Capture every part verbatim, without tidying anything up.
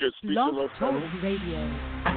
your speaker, Blog Los Talk Angeles. Radio.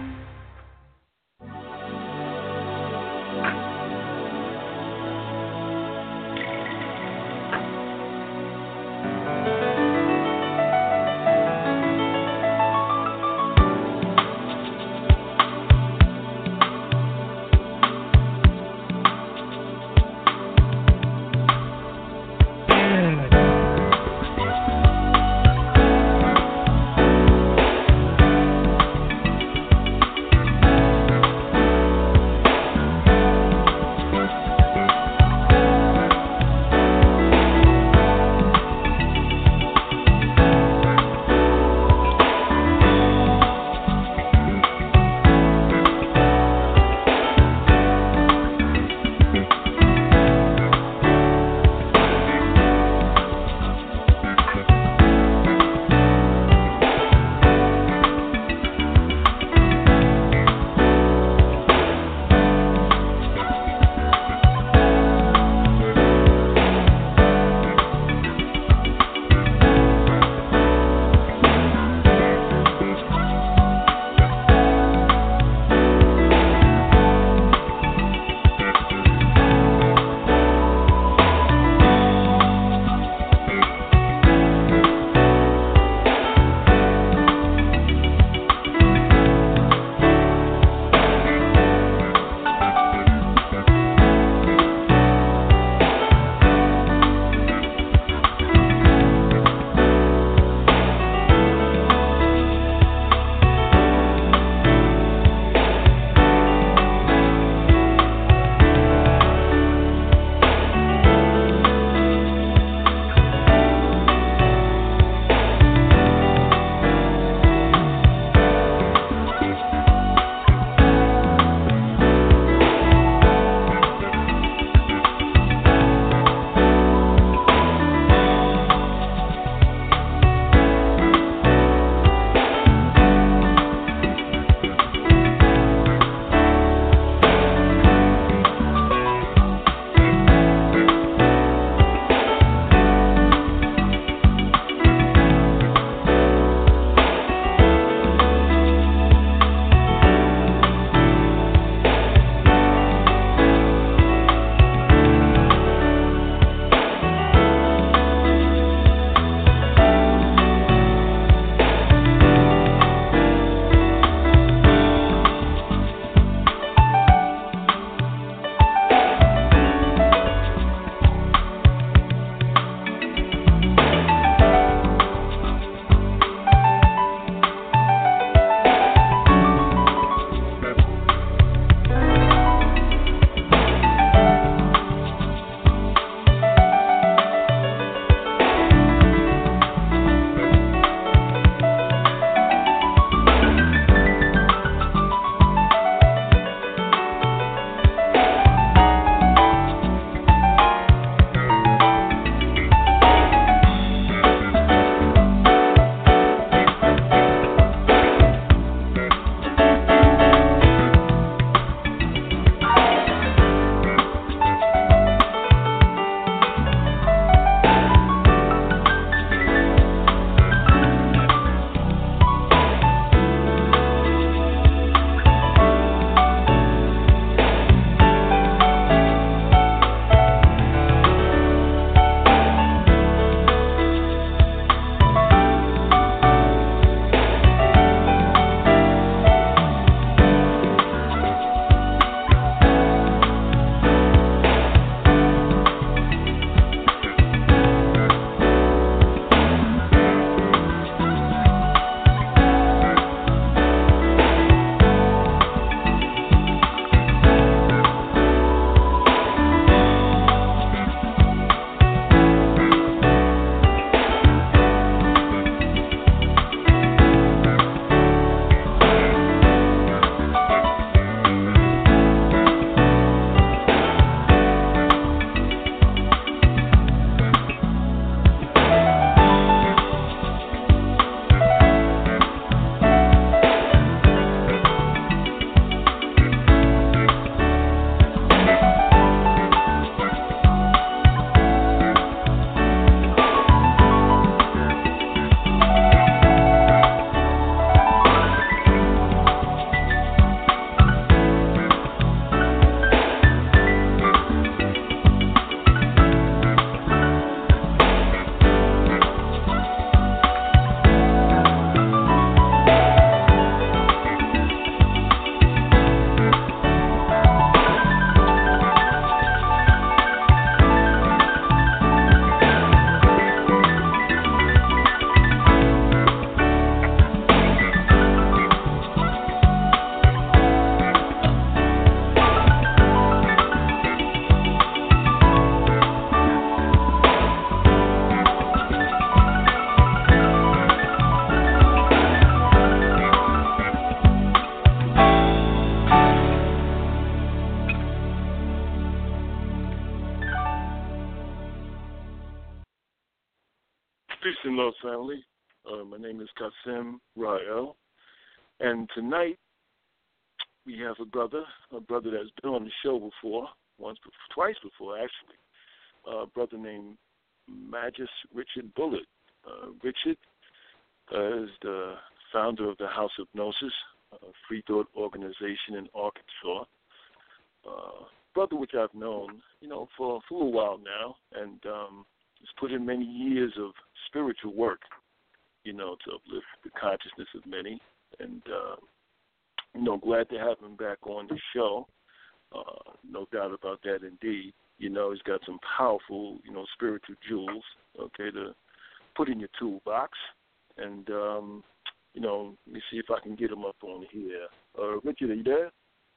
well, family. Uh, my name is Kasim Rael, and tonight we have a brother, a brother that's been on the show before, once, twice before, actually. Uh, a brother named Magis Richard Bullitt. Uh, Richard uh, is the founder of the House of Gnosis, a free thought organization in Arkansas. Uh, brother which I've known, you know, for, for a little while now, and um, has put in many years of spiritual work, you know, to uplift the consciousness of many. And, uh, you know, glad to have him back on the show. Uh, no doubt about that, indeed. You know, he's got some powerful, you know, spiritual jewels, okay, to put in your toolbox. And, um, you know, let me see if I can get him up on here. Uh, Richard, are you there?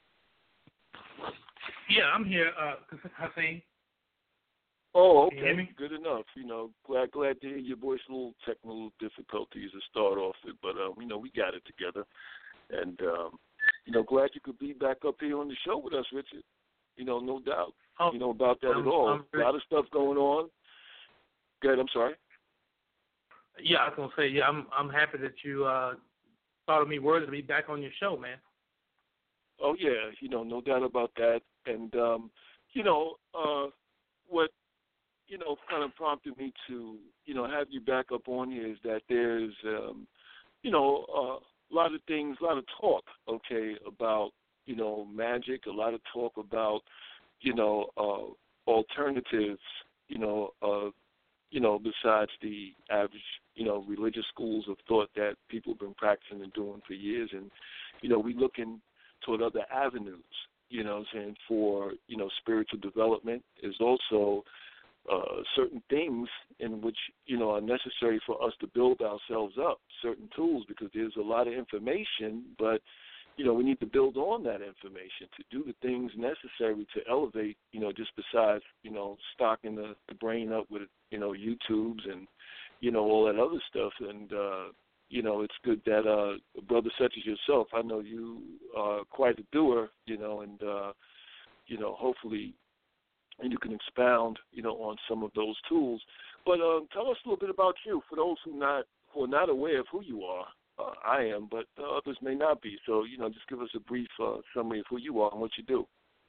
Yeah, I'm here, uh, Hassan. Oh, Can you hear okay, me? good enough. You know, glad glad to hear your voice. A little technical difficulties to start off with, but um, you know, we got it together, and um, you know, glad you could be back up here on the show with us, Richard. You know, no doubt. Oh, you know about that I'm, at all. I'm A lot of stuff going on. Good. I'm sorry. Yeah, I was gonna say, yeah, I'm I'm happy that you uh, thought of me worthy to be back on your show, man. Oh yeah, you know, no doubt about that, and um, you know, uh, what. you know, kind of prompted me to, you know, have you back up on here is that there's, um, you know, uh, a lot of things, a lot of talk, okay, about, you know, magic, a lot of talk about, you know, uh, alternatives, you know, uh, you know, besides the average, you know, religious schools of thought that people have been practicing and doing for years. And, you know, we looking toward other avenues, you know what I'm saying, for, you know, spiritual development is also Uh, certain things in which, you know, are necessary for us to build ourselves up, certain tools, because there's a lot of information, but, you know, we need to build on that information to do the things necessary to elevate, you know, just besides, you know, stocking the, the brain up with, you know, YouTubes and, you know, all that other stuff. And, uh, you know, it's good that uh, a brother such as yourself, I know you are quite a doer, you know, and, uh, you know, hopefully, and you can expound, you know, on some of those tools. But um, tell us a little bit about you, for those who not who are not aware of who you are. Uh, I am, but uh, others may not be. So, you know, just give us a brief uh, summary of who you are and what you do.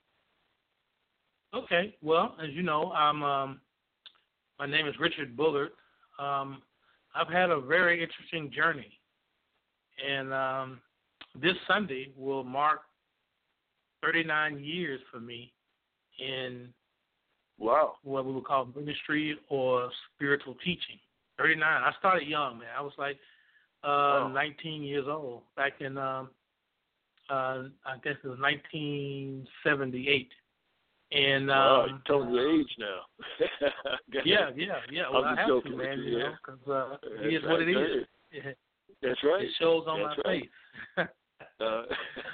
Okay. Well, as you know, I'm. Um, my name is Richard Bullard. Um, I've had a very interesting journey, and um, this Sunday will mark thirty-nine years for me in Wow. what we would call ministry or spiritual teaching. thirty-nine. I started young, man. I was like uh, wow. nineteen years old back in, um, uh, I guess it was nineteen seventy-eight. And wow, um, you're telling your age now. yeah, yeah, yeah. Well, I'm I just have joking to, with man, you, you yeah. know, because uh, That's it is right, what it go is. ahead. That's right. It shows on That's my right. face. uh,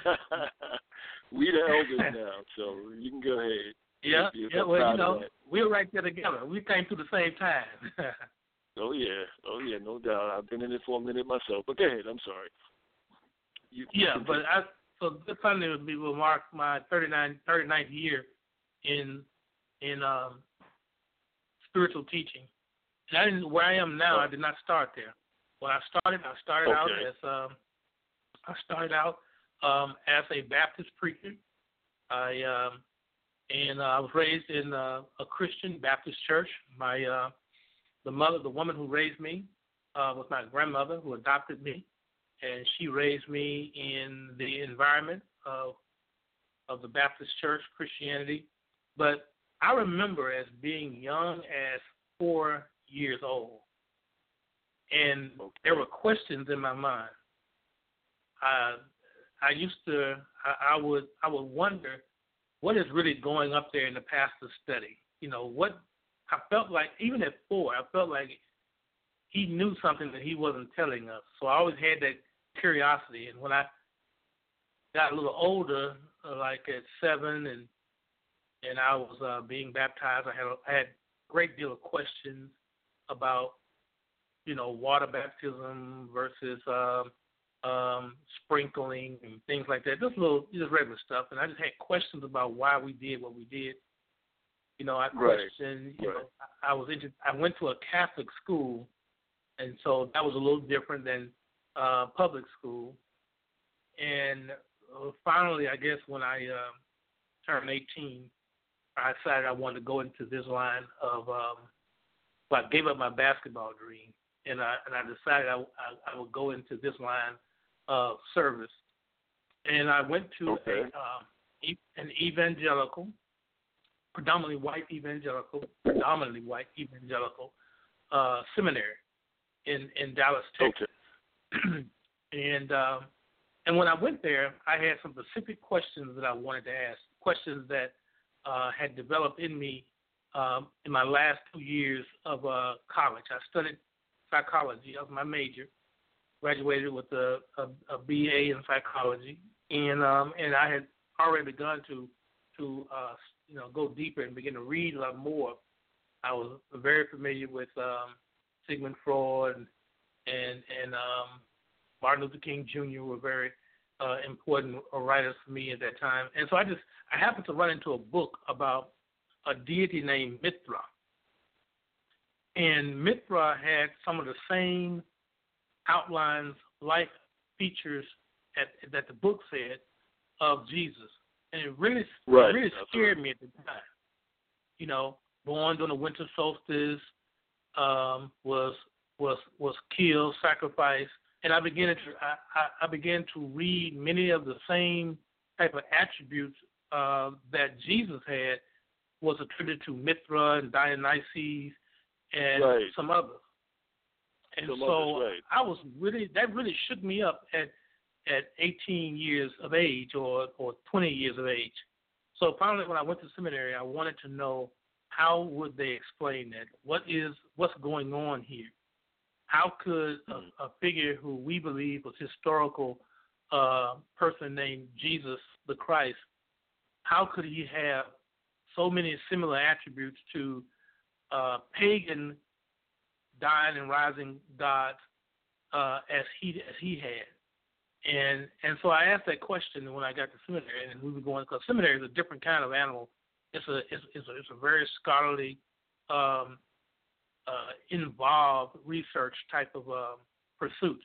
we the elders now, so you can go ahead. Yeah, You're yeah. so Well, proud you know, of that. we're right there together. We came through the same time. Oh yeah, oh yeah, no doubt. I've been in it for a minute myself. But go ahead. I'm sorry. You, yeah, you but I so this Sunday will be will mark my thirty-nine, thirty-ninth year in in um, spiritual teaching. And I didn't, where I am now, oh. I did not start there. When I started, I started okay. out as um, I started out um, as a Baptist preacher. I um, and uh, I was raised in uh, a Christian Baptist church. My uh, the mother, the woman who raised me, uh, was my grandmother who adopted me, and she raised me in the environment of of the Baptist church, Christianity. But I remember as being young as four years old, and okay. there were questions in my mind. I I used to I, I would I would wonder what is really going up there in the pastor's study. You know, what I felt like even at four, I felt like he knew something that he wasn't telling us. So I always had that curiosity. And when I got a little older, uh, like at seven, and and I was uh, being baptized, I had a, I had a great deal of questions about, you know, water baptism versus um, um, sprinkling and things like that. Just little, just regular stuff. And I just had questions about why we did what we did. You know, I questioned. Right. You right. know, I, I was into. I went to a Catholic school, and so that was a little different than uh, public school. And uh, finally, I guess when I uh, turned eighteen, I decided I wanted to go into this line of. Um, well, I gave up my basketball dream, and I and I decided I, I, I would go into this line of service. And I went to okay. a uh, an evangelical, predominantly white evangelical, predominantly white evangelical uh, seminary in, in Dallas, Texas. Okay. and um, and when I went there, I had some specific questions that I wanted to ask, questions that uh, had developed in me um, in my last two years of uh, college. I studied psychology as my major, graduated with a, a, a B A in psychology, and um, and I had already begun to to uh, you know go deeper and begin to read a lot more. I was very familiar with um, Sigmund Freud and and, and um, Martin Luther King Junior were very uh, important writers for me at that time. And so I just I happened to run into a book about a deity named Mithra. And Mithra had some of the same outlines, life features at, that the book said of Jesus. And it really, right. it really scared right. me at the time. You know, born during the winter solstice, um, was was was killed, sacrificed, and I began to I, I, I began to read many of the same type of attributes uh, that Jesus had was attributed to Mithra and Dionysus and right. some others. And some so others, right. I was really that really shook me up at at eighteen years of age or or twenty years of age. So finally, when I went to seminary, I wanted to know how would they explain that? What is what's going on here? How could a, a figure who we believe was historical uh, person named Jesus the Christ, how could he have so many similar attributes to uh, pagan dying and rising gods uh, as he as he had? And and so I asked that question when I got to seminary, and we were going because seminary is a different kind of animal. It's a it's, it's a it's a very scholarly, um, uh, involved research type of uh, pursuit.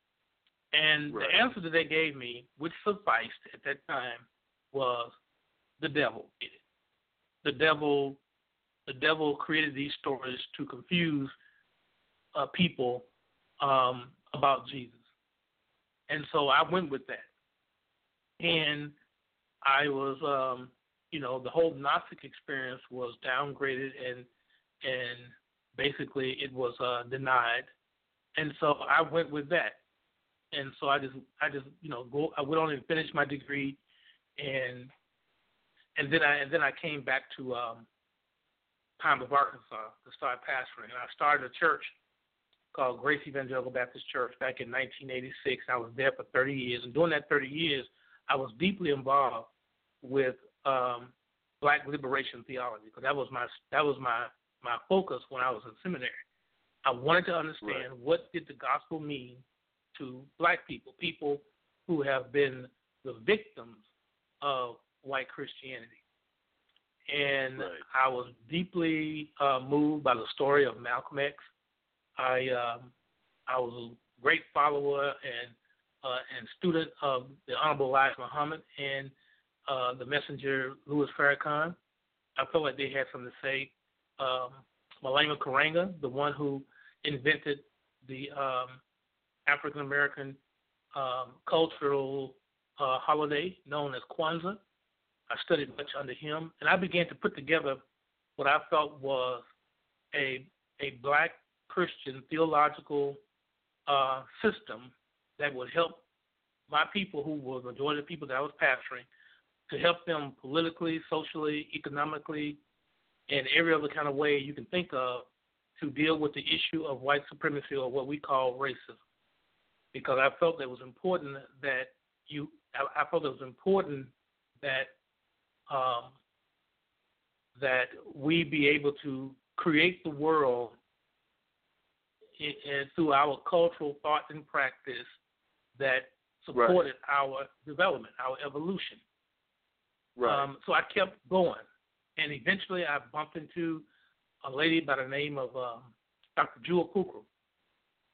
And right. the answer that they gave me, which sufficed at that time, was the devil did it. The devil, the devil created these stories to confuse uh, people um, about Jesus. And so I went with that. And I was, um, you know, the whole Gnostic experience was downgraded and and basically it was uh, denied. And so I went with that. And so I just, I just, you know, go. I went on and finished my degree, and and then I and then I came back to um, Pine Bluff, Arkansas, to start pastoring. And I started a church called Grace Evangelical Baptist Church back in nineteen eighty-six. I was there for thirty years, and during that thirty years, I was deeply involved with um, Black liberation theology, because that was my that was my my focus when I was in seminary. I wanted to understand right. what did the gospel mean to Black people, people who have been the victims of white Christianity. And right. I was deeply uh, moved by the story of Malcolm X. I um, I was a great follower and uh, and student of the Honorable Elijah Muhammad and uh, the messenger Louis Farrakhan. I felt like they had something to say. Um, Malema Karenga, the one who invented the um, African American um, cultural uh, holiday known as Kwanzaa. I studied much under him, and I began to put together what I felt was a a Black Christian theological uh, system that would help my people, who were the majority of the people that I was pastoring, to help them politically, socially, economically, and every other kind of way you can think of to deal with the issue of white supremacy, or what we call racism. Because I felt it was important that you, I, I felt it was important that um, that we be able to create the world in, in, through our cultural thought and practice that supported right. our development, our evolution. Right. Um, so I kept going, and eventually I bumped into a lady by the name of um, Doctor Jewel Kukru.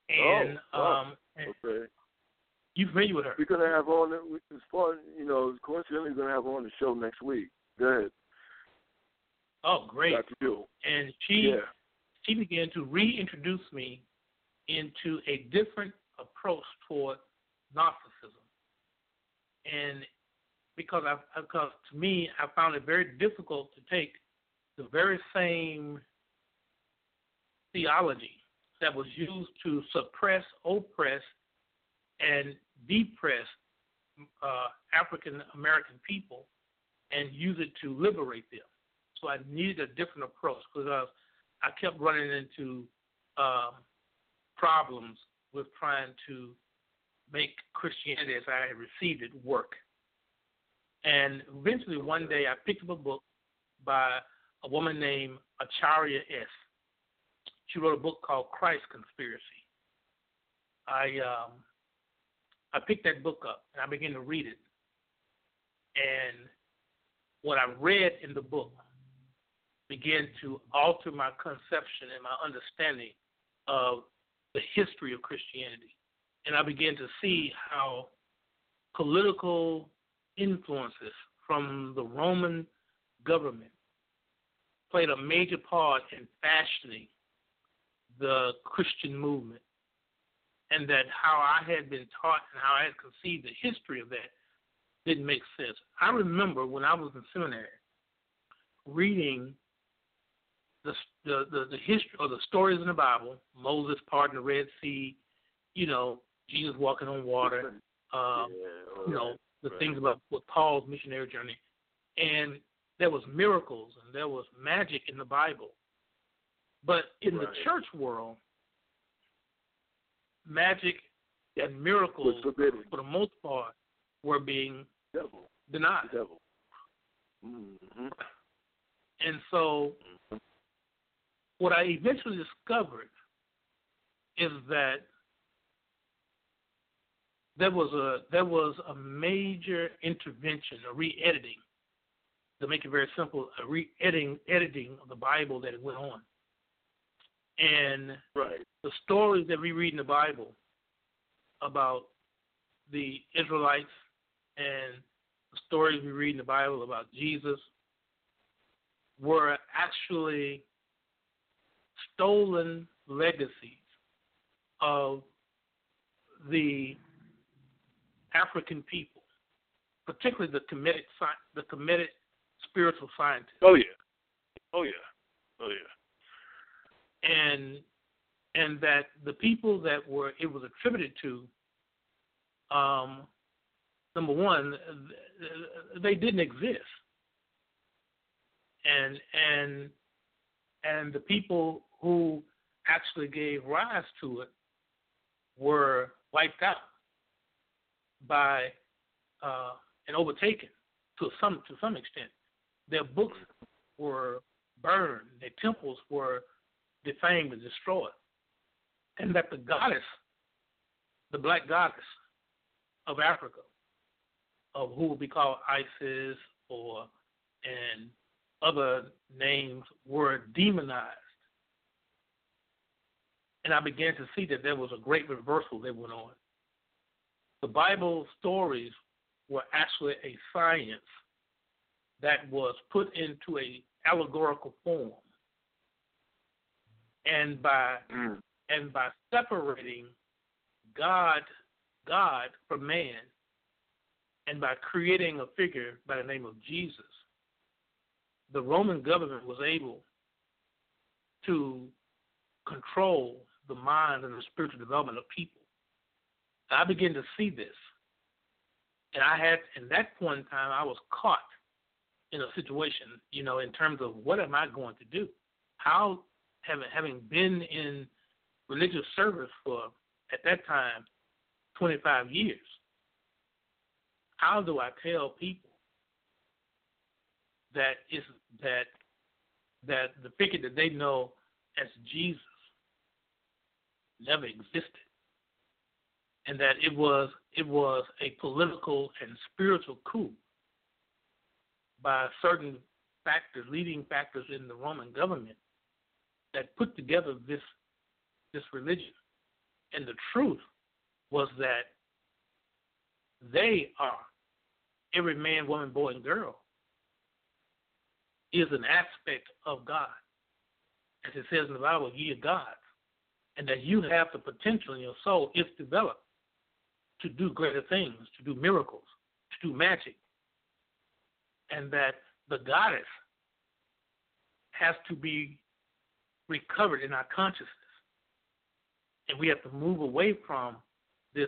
And oh, wow. um, and okay. you familiar with her? We're gonna have on as far you know, coincidentally, we're gonna have her on the show next week. Go ahead. Oh, great. Doctor Bill. And she Yeah. she began to reintroduce me into a different approach toward Gnosticism. And because I because to me I found it very difficult to take the very same theology that was used to suppress, oppress, and depress uh, African American people and use it to liberate them. So I needed a different approach because I kept running into uh, problems with trying to make Christianity as I had received it work. And eventually one day I picked up a book by a woman named Acharya S. She wrote a book called Christ Conspiracy. I um, I picked that book up and I began to read it. And what I read in the book began to alter my conception and my understanding of the history of Christianity. And I began to see how political influences from the Roman government played a major part in fashioning the Christian movement, and that how I had been taught and how I had conceived the history of that didn't make sense. I remember when I was in seminary reading the the, the, the history or the stories in the Bible, Moses parting the Red Sea, you know, Jesus walking on water, uh, yeah, you know, right, the right. things about what Paul's missionary journey. And there was miracles and there was magic in the Bible. But in right. the church world, magic and miracles, for the most part, were being devil. denied. The devil. Mm-hmm. And so mm-hmm. what I eventually discovered is that there was a there was a major intervention, a re-editing, to make it very simple, a re-editing editing of the Bible that it went on. And right. the stories that we read in the Bible about the Israelites and the stories we read in the Bible about Jesus were actually stolen legacies of the African people, particularly the committed, the committed spiritual scientists. Oh yeah, oh yeah, oh yeah. And and that the people that were it was attributed to, um, number one, they didn't exist, and and and the people who actually gave rise to it were wiped out by uh, and overtaken to some to some extent. Their books were burned, their temples were defamed and destroyed, and that the goddess, the black goddess of Africa, of who would be called Isis or and other names, were demonized. And I began to see that there was a great reversal that went on. The Bible stories were actually a science that was put into a allegorical form. And by mm. and by separating God, God from man, and by creating a figure by the name of Jesus, the Roman government was able to control the mind and the spiritual development of people. I began to see this. And I had, in that point in time, I was caught in a situation, you know, in terms of what am I going to do? How, having, having been in religious service for, at that time, twenty-five years, how do I tell people that is that that the figure that they know as Jesus never existed, and that it was it was a political and spiritual coup by certain factors, leading factors in the Roman government, that put together this this religion. And the truth was that they are, every man, woman, boy, and girl, is an aspect of God. As it says in the Bible, ye are gods. And that you have the potential in your soul, if developed, to do greater things, to do miracles, to do magic. And that the goddess has to be recovered in our consciousness. And we have to move away from this,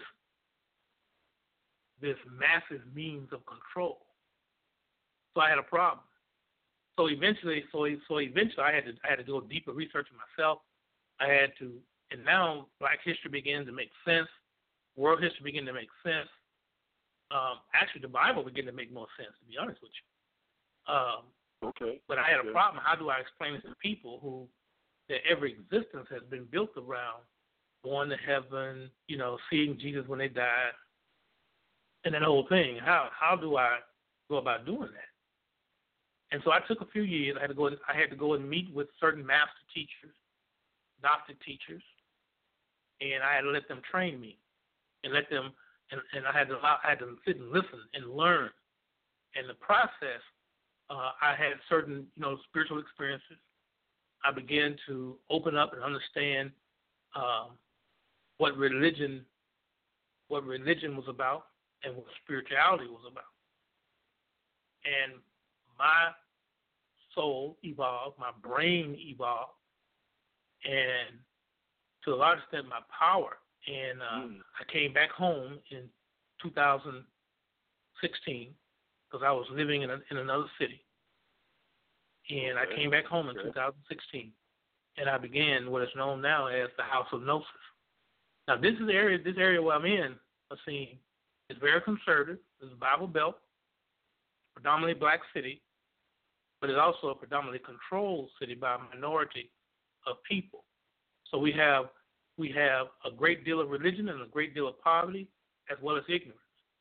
this massive means of control. So I had a problem. So eventually, so so eventually, I had to I had to do a deeper research of myself. I had to, and now Black history began to make sense. World history began to make sense. Um, actually, the Bible began to make more sense, to be honest with you. Um, okay. But I had a okay. problem. How do I explain this to people who their every existence has been built around going to heaven, you know, seeing Jesus when they died, and that whole thing? How how do I go about doing that? And so I took a few years. I had to go. And, I had to go and meet with certain master teachers, doctor teachers, and I had to let them train me, and let them. And, and I had to allow, I had to sit and listen and learn. In the process, uh, I had certain, you know, spiritual experiences. I began to open up and understand um, what religion, what religion was about, and what spirituality was about. And my soul evolved, my brain evolved, and to a large extent, my power. And uh, mm. I came back home in two thousand sixteen because I was living in, a, in another city. And okay. I came back home in okay. two thousand sixteen, and I began what is known now as the House of Gnosis. Now, this is the area, this area where I'm in, Asim, is very conservative. It's a Bible Belt, predominantly black city, but it's also a predominantly controlled city by a minority of people. So we have we have a great deal of religion and a great deal of poverty, as well as ignorance.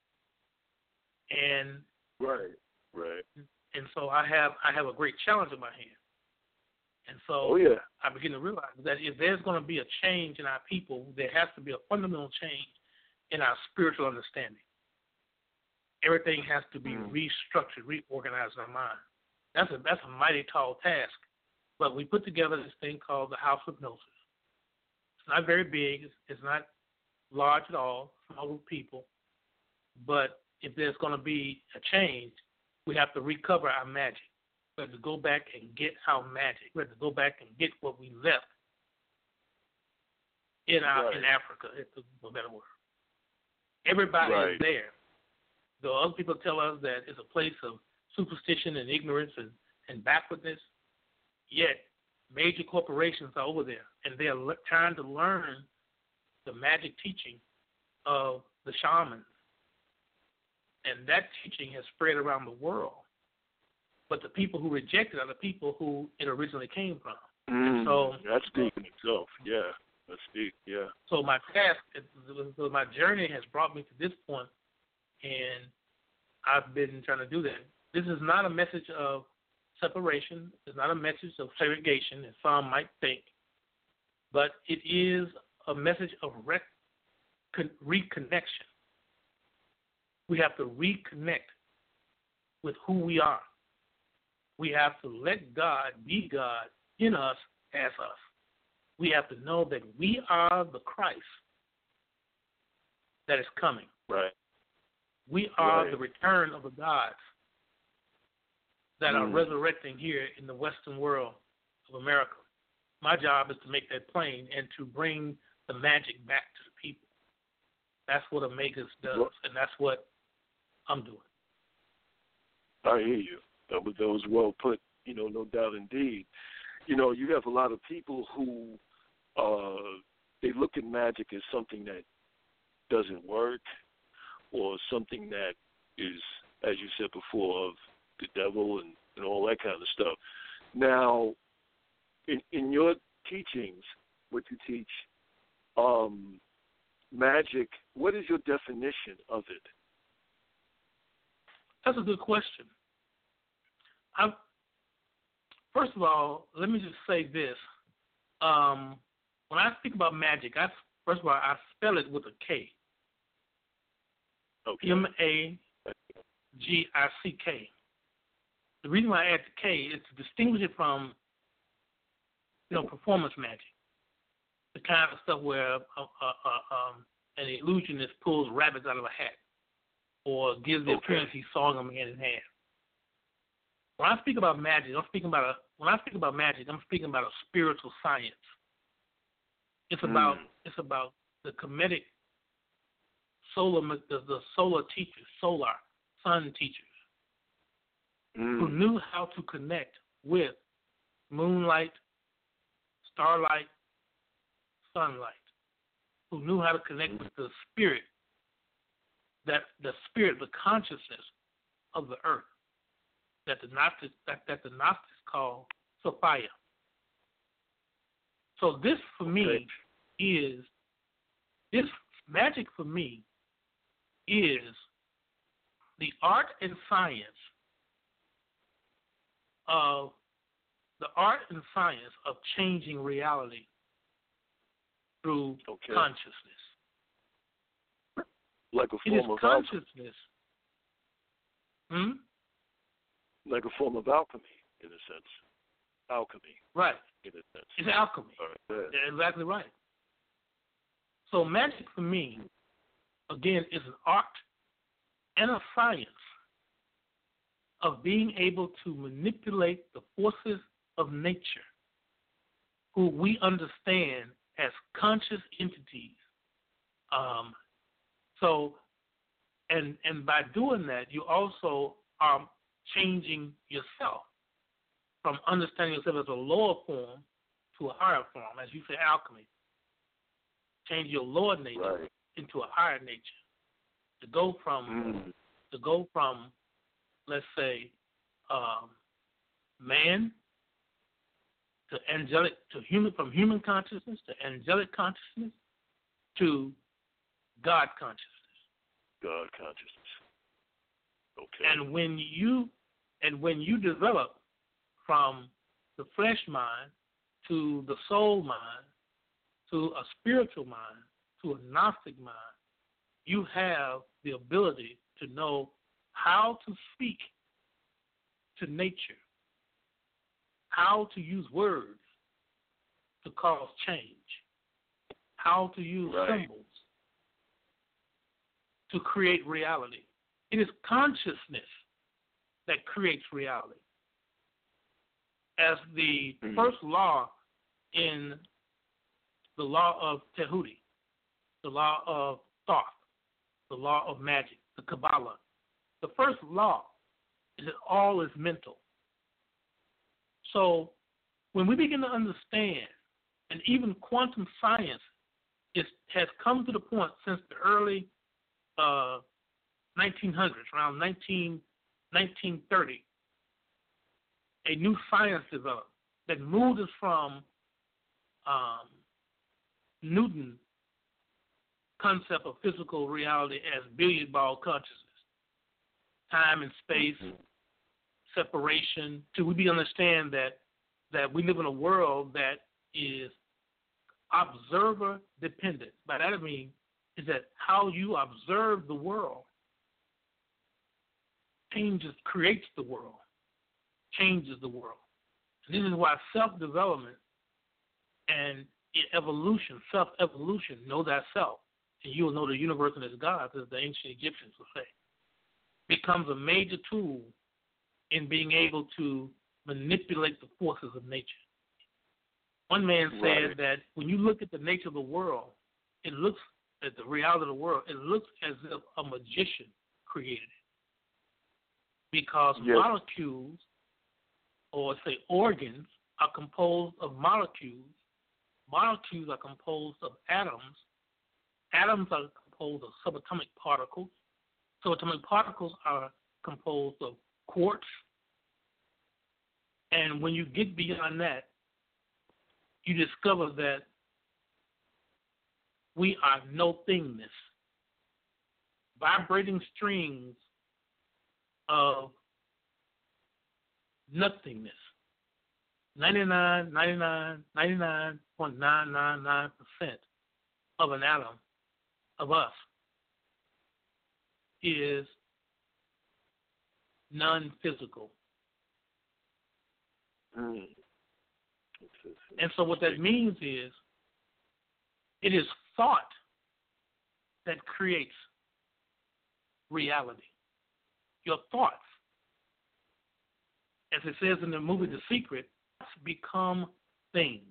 And right, right. And so I have I have a great challenge in my hand. And so oh, yeah. I begin to realize that if there's going to be a change in our people, there has to be a fundamental change in our spiritual understanding. Everything has to be mm. restructured, reorganized in our mind. That's a that's a mighty tall task. But we put together this thing called the House of Gnosis. It's not very big. It's, it's not large at all. Small group of people. But if there's going to be a change, we have to recover our magic. We have to go back and get our magic. We have to go back and get what we left in our right. in Africa, if there's a better word. Everybody right. is there. Though other people tell us that it's a place of superstition and ignorance and, and backwardness, yet major corporations are over there, and they are le- trying to learn the magic teaching of the shamans. And that teaching has spread around the world. But the people who reject it are the people who it originally came from. Mm, so that's deep in itself, yeah. That's deep, yeah. So my task, so my journey has brought me to this point, and I've been trying to do that. This is not a message of separation. It's not a message of segregation, as some might think. But it is a message of rec- con- reconnection. We have to reconnect with who we are. We have to let God be God in us as us. We have to know that we are the Christ that is coming. Right. We are right. the return of the gods that mm. are resurrecting here in the Western world of America. My job is to make that plain and to bring the magic back to the people. That's what Omegas does, well, and that's what I'm doing. I hear you. That was, that was well put, you know, no doubt indeed. You know, you have a lot of people who, uh, they look at magic as something that doesn't work or something that is, as you said before, of the devil and, and all that kind of stuff. Now, in, in your teachings, what you teach, um, magic, what is your definition of it? That's a good question. I, first of all, let me just say this. Um, when I speak about magic, I, First of all, I spell it with a K. Okay. M A G I C K. The reason why I add the K is to distinguish it from, you know, performance magic. The kind of stuff where uh, uh, uh, um, an illusionist pulls rabbits out of a hat or gives the Okay. appearance he's sawing them hand in hand. When I speak about magic, I'm speaking about a when I speak about magic, I'm speaking about a spiritual science. It's about Mm. it's about the Kemetic solar the, the solar teachers, solar sun teachers, Mm. who knew how to connect with moonlight, starlight, sunlight, who knew how to connect with the spirit, that the spirit, the consciousness of the earth, that the Gnostics that, that the Gnostics call Sophia. So this for me Okay. is this magic for me is the art and science of the art and science of changing reality through Okay. consciousness. Like a It is form of alchemy. consciousness. Hmm? Like a form of alchemy, in a sense. Alchemy, Right. in a sense. It's alchemy. All right. Good. You're exactly right. So magic for me, again, is an art and a science of being able to manipulate the forces of nature, who we understand as conscious entities. Um, so, and and by doing that, you also are changing yourself from understanding yourself as a lower form to a higher form, as you say, alchemy. Change your lower nature Right. into a higher nature. To go from Mm. to go from, let's say, um, man to angelic to human, from human consciousness to angelic consciousness to God consciousness. God consciousness. Okay. And when you and when you develop from the flesh mind to the soul mind to a spiritual mind to a Gnostic mind, you have the ability to know how to speak to nature, how to use words to cause change, how to use Right. symbols to create reality. It is consciousness that creates reality. As the Mm. first law in the law of Tehuti, the law of Thoth, the law of magic, the Kabbalah, the first law is that all is mental. So when we begin to understand, and even quantum science is, has come to the point since the early uh, nineteen hundreds, around nineteen, nineteen thirty, a new science developed that moved us from um, Newton's concept of physical reality as billiard ball consciousness, time and space, Mm-hmm. separation, to we understand that that we live in a world that is observer dependent. By that I mean is that how you observe the world changes, creates the world, changes the world. And this is why self-development and evolution, self-evolution, know thyself, and you will know the universe and its gods, as the ancient Egyptians would say, becomes a major tool in being able to manipulate the forces of nature. One man said Right. that when you look at the nature of the world, it looks at the reality of the world, it looks as if a magician created it. Because Yes. molecules, or say organs, are composed of molecules. Molecules are composed of atoms. Atoms are composed of subatomic particles. Subatomic particles are composed of quartz. And when you get beyond that, you discover that we are no thingness, vibrating strings of nothingness. ninety-nine, ninety-nine, ninety-nine point nine nine nine percent of an atom of us is non-physical. Mm. And so what that means is it is thought that creates reality. Your thoughts. As it says in the movie The Secret, become things.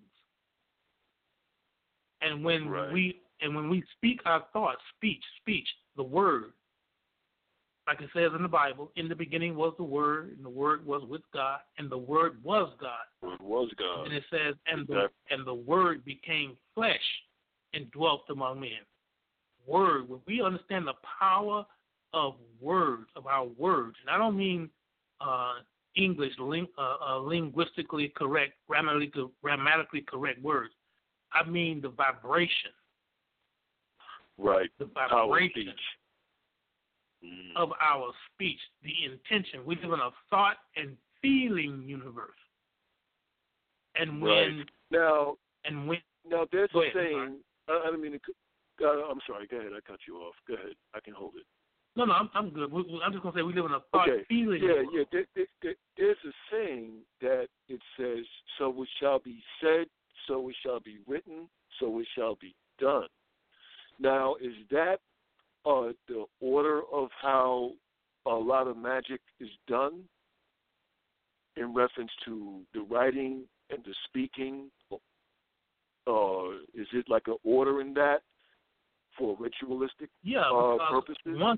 And when right. we and when we speak our thoughts, speech, speech, the word, like it says in the Bible, in the beginning was the Word, and the Word was with God, and the Word was God. It was God. And it says, and exactly. the and the Word became flesh and dwelt among men. Word. When we understand the power of words, of our words, and I don't mean uh, English, ling, uh, uh, linguistically correct, grammatically, grammatically correct words. I mean the vibration. Right. The vibration mm. of our speech, the intention. We live in a thought and feeling universe. And when right. now, and when now there's a saying. I, I don't mean to, uh, I'm sorry. Go ahead. I cut you off. Go ahead. I can hold it. No, no, I'm, I'm good. I'm just gonna say we live in a thought okay. feeling. Yeah, world. yeah. There, there, there, there's a saying that it says, "So it shall be said, so it shall be written, so it shall be done." Now, is that uh, the order of how a lot of magic is done in reference to the writing and the speaking? Uh, is it like an order in that for ritualistic yeah, uh, purposes? One,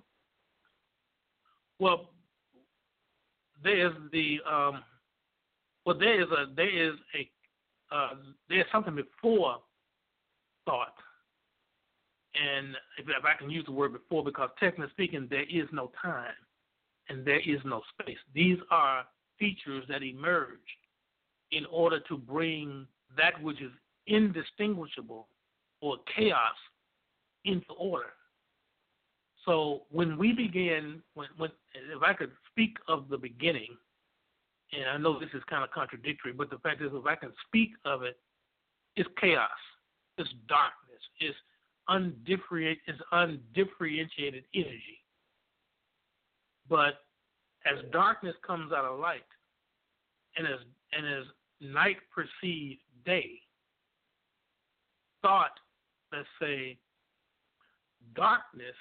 well, there is the um, well, there is a there is a uh, there's something before thought, and if, if I can use the word before, because technically speaking, there is no time and there is no space. These are features that emerge in order to bring that which is indistinguishable or chaos into order. So when we begin, when, when if I could speak of the beginning, and I know this is kind of contradictory, but the fact is, if I can speak of it, it's chaos, it's darkness, it's undifferentiated, it's undifferentiated energy. But as darkness comes out of light, and as and as night precedes day, thought, let's say, darkness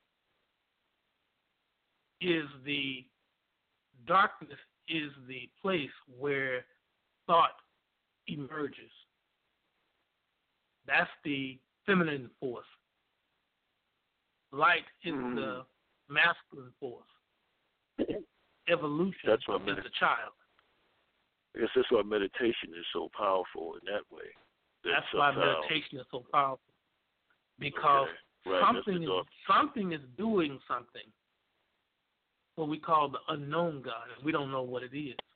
is the darkness is the place where thought emerges. That's the feminine force. Light is mm. the masculine force. Evolution that's what is med- the child. I guess that's why meditation is so powerful in that way. That that's why meditation is so powerful. Because okay. right. something is something is doing something. What we call the unknown God, and we don't know what it is.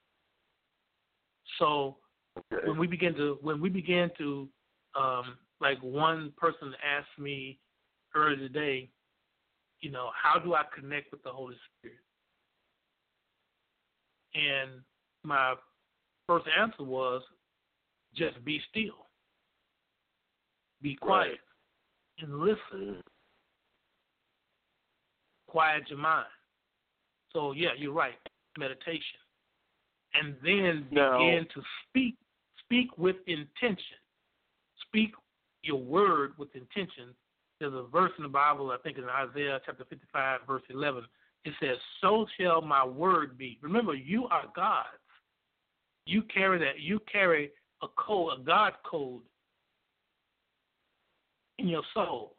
So okay. when we begin to when we begin to um, like one person asked me earlier today, you know, how do I connect with the Holy Spirit? And my first answer was just be still. Be quiet right. and listen. Mm. Quiet your mind. So, yeah, you're right, meditation. And then now, begin to speak, speak with intention. Speak your word with intention. There's a verse in the Bible, I think in Isaiah chapter fifty-five, verse eleven. It says, so shall my word be. Remember, you are God's. You carry that. You carry a code, a God code in your soul.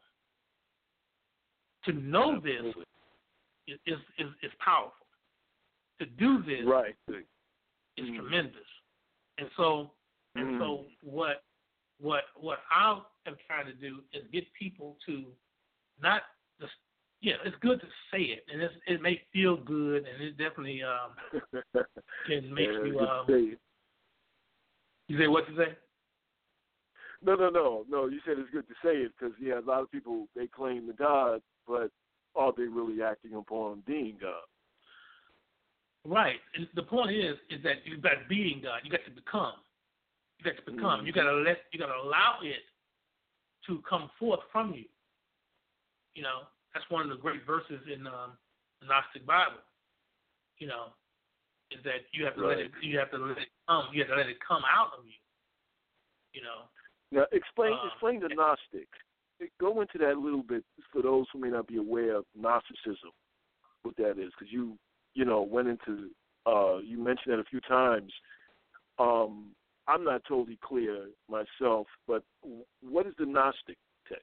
To know Absolutely. this is, is, is powerful. To do this right. is mm. tremendous. And so, and mm. so, what, what, what I am trying to do is get people to not just, yeah, it's good to say it, and it's, it may feel good, and it definitely um, can make yeah, you. Um, say you say what you say? No, no, no, no. You said it's good to say it because yeah, a lot of people they claim the God, but are they really acting upon being God? Right. And the point is, is that you've got being God. You got to become. You got to become. Mm-hmm. You got to let. You got to allow it to come forth from you. You know, that's one of the great verses in um, the Gnostic Bible. You know, is that you have to right. let it, you have to let it come, you have to let it come out of you. You know. Now, explain uh, explain the Gnostic. Go into that a little bit for those who may not be aware of Gnosticism, what that is, because you you know went into uh, you mentioned that a few times. Um, I'm not totally clear myself, but what is the Gnostic text?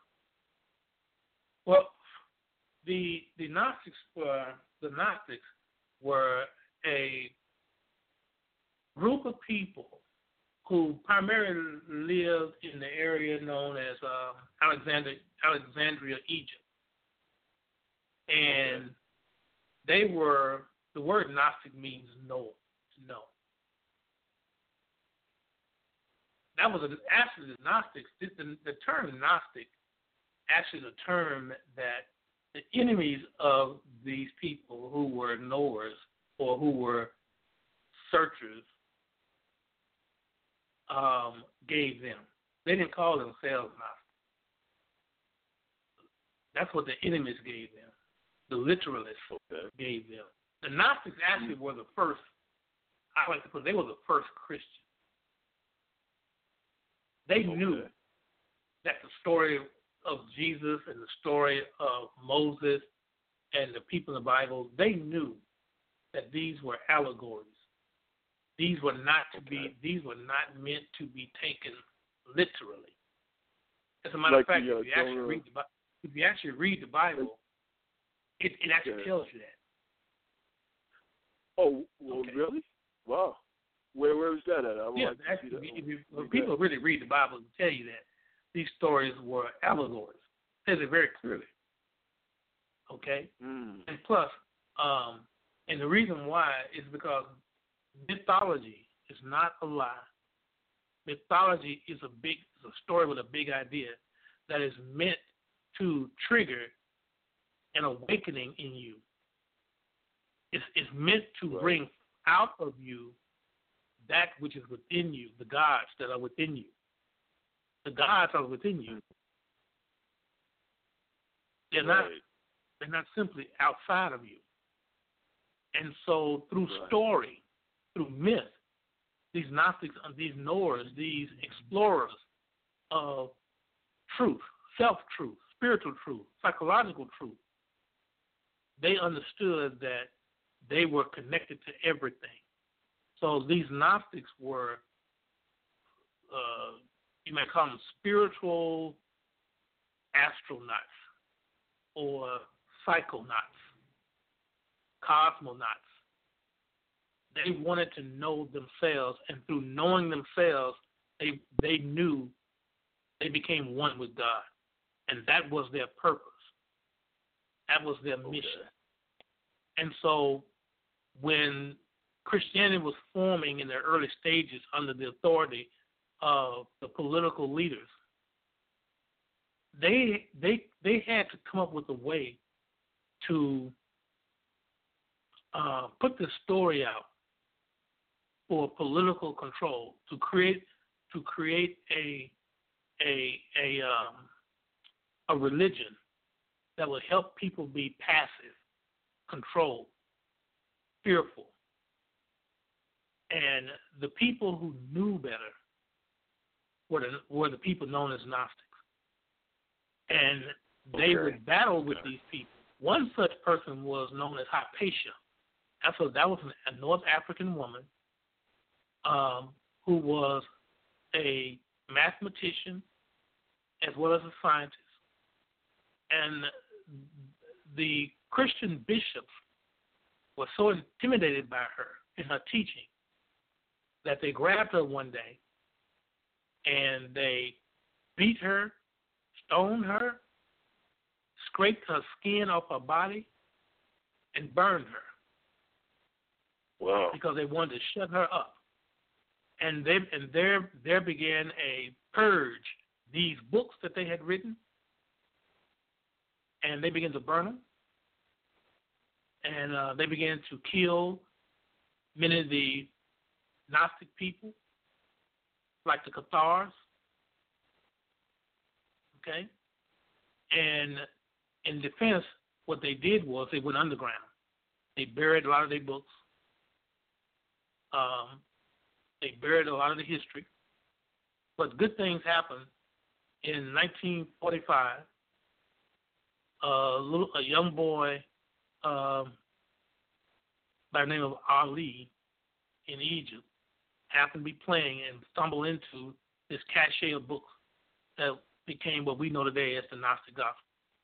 Well, the the Gnostics were the Gnostics were a group of people who primarily lived in the area known as uh, Alexander, Alexandria, Egypt. And okay. they were, the word Gnostic means know, to know. That was a, actually the Gnostics, the, the term Gnostic, actually the term that the enemies of these people who were knowers or who were searchers Um, gave them. They didn't call themselves Gnostics. That's what the enemies gave them. The literalists okay. gave them. The Gnostics actually mm-hmm. were the first, I like to put it, they were the first Christians. They okay. knew that the story of Jesus and the story of Moses and the people in the Bible, they knew that these were allegories. These were not to be. These were not meant to be taken literally. As a matter like of fact, the, uh, if you actually read the if you actually read the Bible, it, it actually yeah. tells you that. Oh, well, okay. really? Wow. Where where is that at? I would yeah, like to actually, see that. if you, when people really read the Bible, it tell you that these stories were allegories. It says it very clearly. Okay. Mm. And plus, um, and the reason why is because mythology is not a lie. Mythology is a big is a story with a big idea that is meant to trigger an awakening in you. It's, it's meant to right. bring out of you that which is within you, the gods that are within you. The gods are within you. They're right. not they're not simply outside of you. And so through right. story, through myth, these Gnostics, these knowers, these explorers of truth, self-truth, spiritual truth, psychological truth, they understood that they were connected to everything. So these Gnostics were, uh, you might call them spiritual astronauts or psychonauts, cosmonauts. They wanted to know themselves, and through knowing themselves, they they knew they became one with God, and that was their purpose. That was their okay. mission. And so when Christianity was forming in the early stages under the authority of the political leaders, they they they had to come up with a way to uh, put this story out for political control, to create to create a a a um, a religion that would help people be passive, controlled, fearful. And the people who knew better were the, were the people known as Gnostics. And they okay. would battle with okay. these people. One such person was known as Hypatia. That's a, that was a North African woman um, who was a mathematician as well as a scientist. And the Christian bishops were so intimidated by her in her teaching that they grabbed her one day and they beat her, stoned her, scraped her skin off her body, and burned her. Wow. Because they wanted to shut her up. And they and there there began a purge. These books that they had written, and they began to burn them, and uh, they began to kill many of the Gnostic people, like the Cathars. Okay? And in defense, what they did was they went underground. They buried a lot of their books. Um, they buried a lot of the history. But good things happened. In nineteen forty-five, a little a young boy um, by the name of Ali in Egypt happened to be playing and stumbled into this cache of books that became what we know today as the Gnostic Gospel.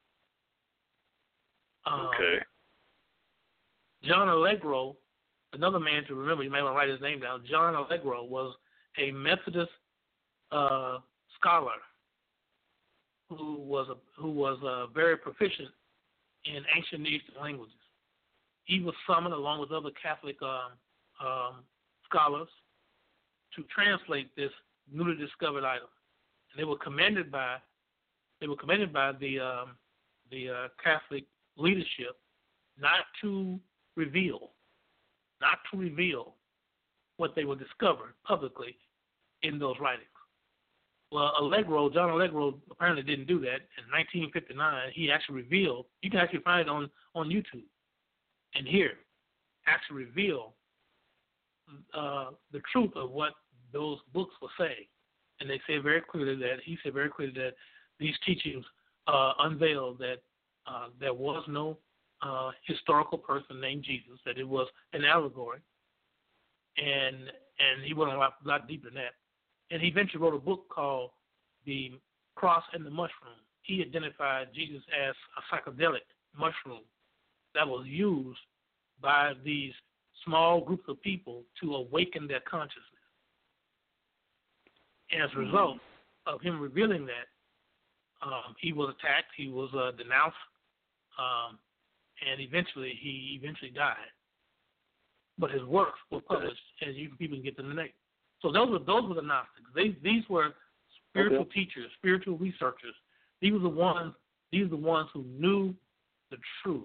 Um, okay. John Allegro, another man to remember, you may want to write his name down. John Allegro was a Methodist uh, scholar who was a, who was uh, very proficient in ancient Near Eastern languages. He was summoned along with other Catholic um, um, scholars to translate this newly discovered item, and they were commended by they were commended by the um, the uh, Catholic leadership not to reveal, not to reveal what they were discovered publicly in those writings. Well, Allegro, John Allegro apparently didn't do that. In nineteen fifty-nine, he actually revealed, you can actually find it on, on YouTube and here, actually reveal uh, the truth of what those books were saying. And they say very clearly that, he said very clearly that these teachings uh, unveiled that uh, there was no uh, historical person named Jesus, that it was an allegory. And and he went a lot, lot deeper than that. And he eventually wrote a book called The Cross and the Mushroom. He identified Jesus as a psychedelic mushroom that was used by these small groups of people to awaken their consciousness. And as a result of him revealing that, um, he was attacked, he was uh, denounced, um, and eventually he eventually died. But his works were published, and you people can get them today. So those were those were the Gnostics. They, these were spiritual okay. teachers, spiritual researchers. These were the ones. These were the ones who knew the truth,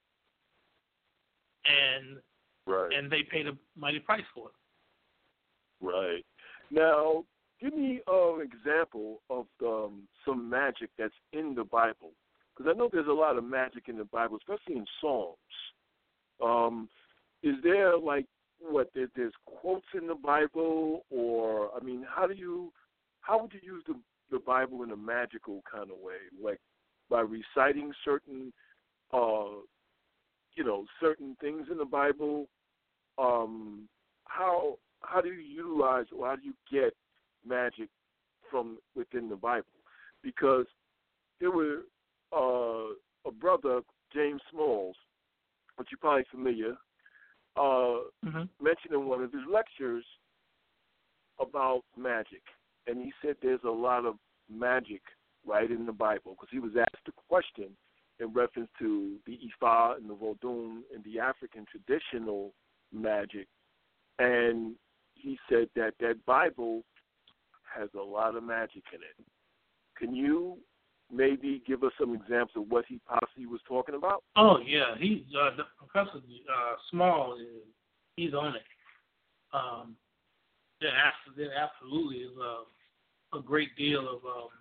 and right. and they paid a mighty price for it. Right. Now, give me an example of um, some magic that's in the Bible, because I know there's a lot of magic in the Bible, especially in Psalms. Um, is there like what there, there's quotes in the Bible, or I mean, how do you how would you use the the Bible in a magical kind of way, like by reciting certain uh, you know certain things in the Bible? Um, how how do you utilize or how do you get magic from within the Bible? Because there were uh, a brother, James Smalls, which you're probably familiar. Uh, mm-hmm. mentioned in one of his lectures about magic, and he said there's a lot of magic right in the Bible, because he was asked a question in reference to the Ifa and the Vodun and the African traditional magic, and he said that that Bible has a lot of magic in it. Can you maybe give us some examples of what he possibly was talking about? Oh yeah, he uh, the Professor uh, Small is he's on it. Um, there, there absolutely is a, a great deal of um,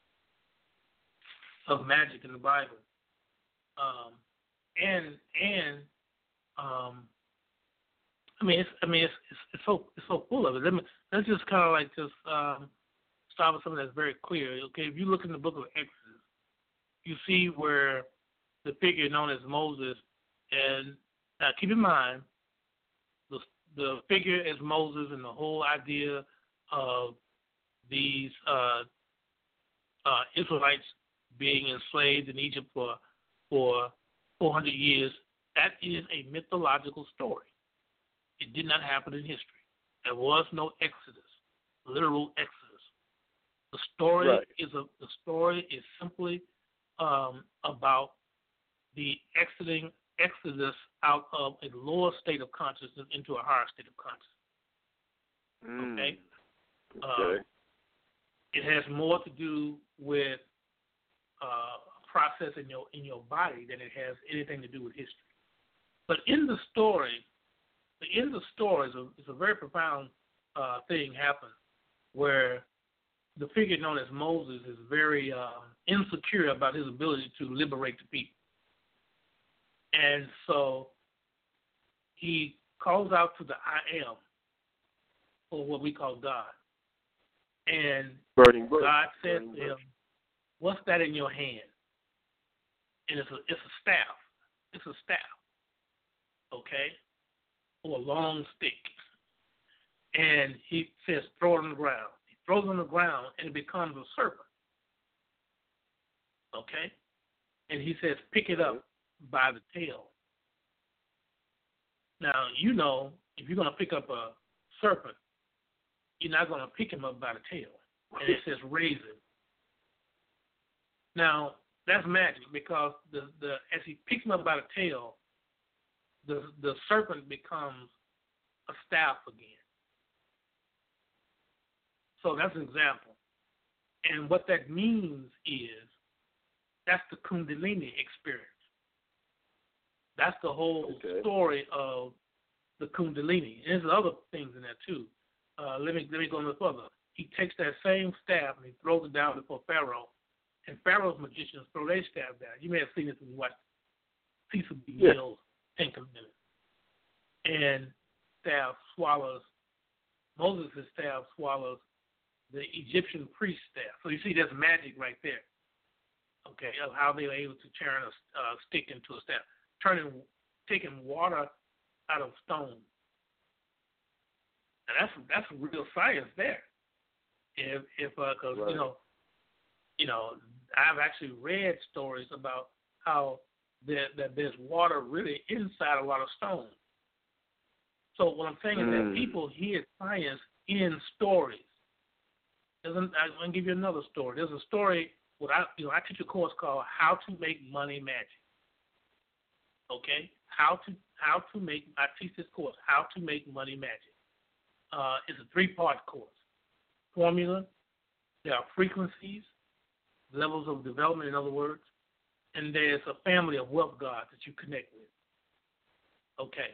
of magic in the Bible, um, and and um, I mean it's I mean it's it's, it's so it's so full of it. Let me, let's just kind of like just um, start with something that's very clear. Okay, if you look in the book of Exodus, you see where the figure known as Moses, and now keep in mind, the, the figure as Moses and the whole idea of these uh, uh, Israelites being enslaved in Egypt for for four hundred years, that is a mythological story. It did not happen in history. There was no Exodus, literal Exodus. The story right. is a the story is simply Um, about the exiting exodus out of a lower state of consciousness into a higher state of consciousness. Mm. Okay? Okay. Uh, it has more to do with uh, a process in your in your body than it has anything to do with history. But in the story, the end of the story is a, is a very profound uh, thing happened where the figure known as Moses is very uh, insecure about his ability to liberate the people. And so he calls out to the I am, or what we call God. And Burning bush. God says Burning to him, bush. what's that in your hand? And it's a, it's a staff. It's a staff, okay, or a long stick. And he says, throw it on the ground. He throws it on the ground, and it becomes a serpent, okay? And he says, pick it up by the tail. Now, you know, if you're going to pick up a serpent, you're not going to pick him up by the tail. And it says raise him. Now, that's magic because the, the as he picks him up by the tail, the the serpent becomes a staff again. So that's an example. And what that means is that's the Kundalini experience. That's the whole okay. story of the Kundalini. And there's other things in there too. Uh, let me let me go a little further. He takes that same staff and he throws it down before Pharaoh. And Pharaoh's magicians throw their staff down. You may have seen this when you watched Cecil B. Yeah. Mills' Ten Commandments. And staff swallows, Moses' staff swallows the Egyptian priest staff. So you see that's magic right there, okay, of how they were able to turn a uh, stick into a staff, turning, taking water out of stone. And that's that's real science there. If if because uh, right. you know, you know, I've actually read stories about how there, that there's water really inside a lot of stone. So what I'm saying mm. is that people hear science in stories. There's an, I'm going to give you another story. There's a story. What I you know I teach a course called How to Make Money Magic. Okay, how to how to make I teach this course How to Make Money Magic. Uh, it's a three-part course. Formula, there are frequencies, levels of development, in other words, and there's a family of wealth gods that you connect with. Okay.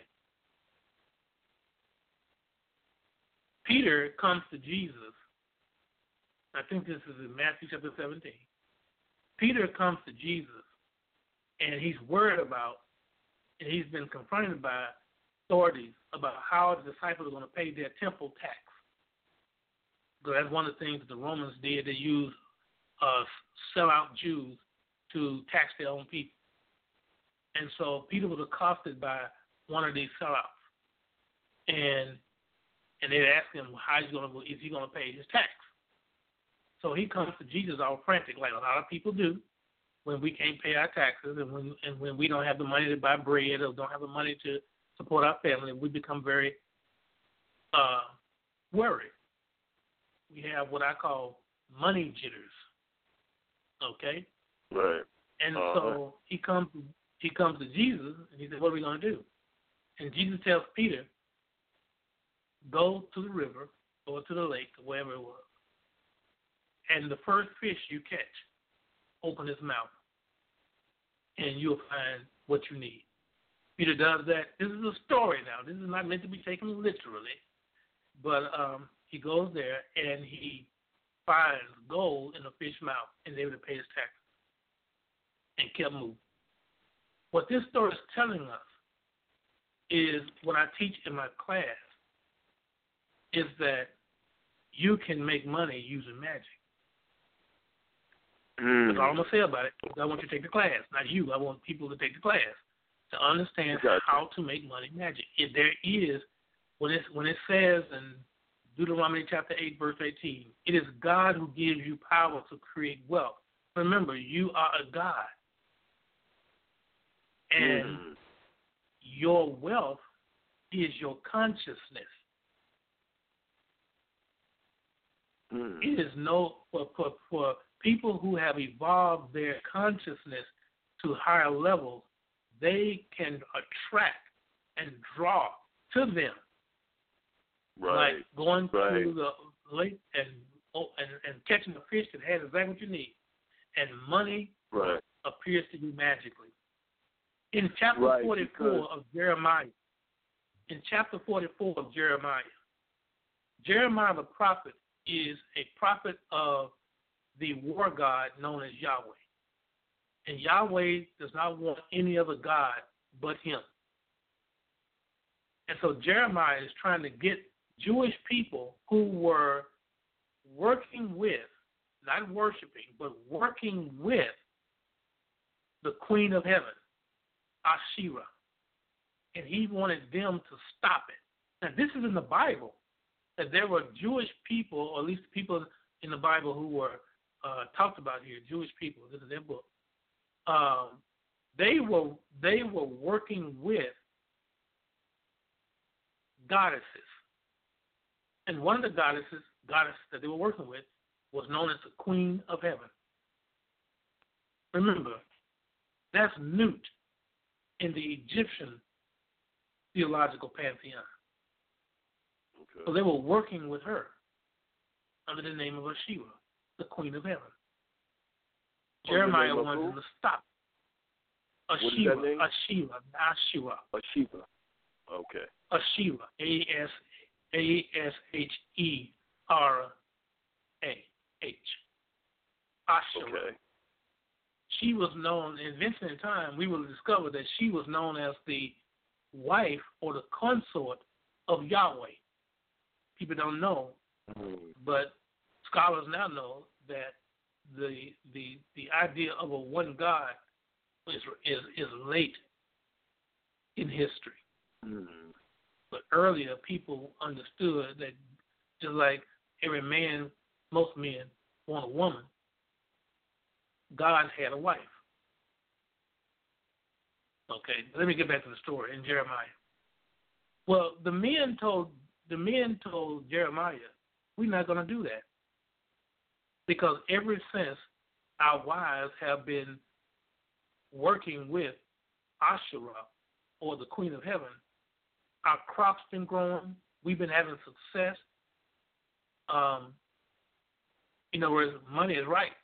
Peter comes to Jesus. I think this is in Matthew chapter seventeen. Peter comes to Jesus, and he's worried about, and he's been confronted by authorities about how the disciples are going to pay their temple tax. So that's one of the things that the Romans did. They used uh, sell-out Jews to tax their own people. And so Peter was accosted by one of these sellouts. And and they asked him, how is he going to, is he going to pay his tax? So he comes to Jesus all frantic, like a lot of people do, when we can't pay our taxes and when and when we don't have the money to buy bread or don't have the money to support our family, we become very uh, worried. We have what I call money jitters. Okay? Right. And uh-huh. so he comes he comes to Jesus and he said, what are we going to do? And Jesus tells Peter, go to the river or to the lake or wherever it was, and the first fish you catch, open his mouth, and you'll find what you need. Peter does that. This is a story now. This is not meant to be taken literally, but um, he goes there and he finds gold in the fish mouth and is able to pay his taxes and kept moving. What this story is telling us is what I teach in my class is that you can make money using magic. Mm. That's all I'm going to say about it. I want you to take the class. Not you. I want people to take the class to understand gotcha. how to make money magic. If there is, when it, when it says in Deuteronomy chapter eight, verse eighteen, it is God who gives you power to create wealth. Remember, you are a God. And mm. your wealth is your consciousness. Mm. It is no, for, for, for people who have evolved their consciousness to higher levels, they can attract and draw to them. Right. Like going right. to the lake and, oh, and and catching a fish that has exactly what you need. And money right. appears to you magically. In chapter right, forty-four because... of Jeremiah, in chapter forty-four of Jeremiah, Jeremiah the prophet is a prophet of the war god known as Yahweh. And Yahweh does not want any other god but him. And so Jeremiah is trying to get Jewish people who were working with, not worshiping, but working with the Queen of Heaven, Asherah. And he wanted them to stop it. Now, this is in the Bible, that there were Jewish people, or at least people in the Bible who were uh, talked about here, Jewish people, this is their book. Um, they were they were working with goddesses. And one of the goddesses, goddesses that they were working with was known as the Queen of Heaven. Remember, that's Nut in the Egyptian theological pantheon. Okay. So they were working with her under the name of Asherah, the Queen of Heaven. Jeremiah wanted them to stop. Asherah, Asherah, Asherah. Asherah. Okay. Asherah, A S A S H E R A H. Asherah. Okay. She was known, eventually in time, we will discover that she was known as the wife or the consort of Yahweh. People don't know, mm. but scholars now know that the the the idea of a one God is is, is late in history. Mm. But earlier, people understood that just like every man, most men want a woman, God had a wife. Okay, let me get back to the story in Jeremiah. Well, the men told the men told Jeremiah, we're not going to do that. Because ever since our wives have been working with Asherah, or the Queen of Heaven, our crops been growing. We've been having success. Um, in other words, money is right.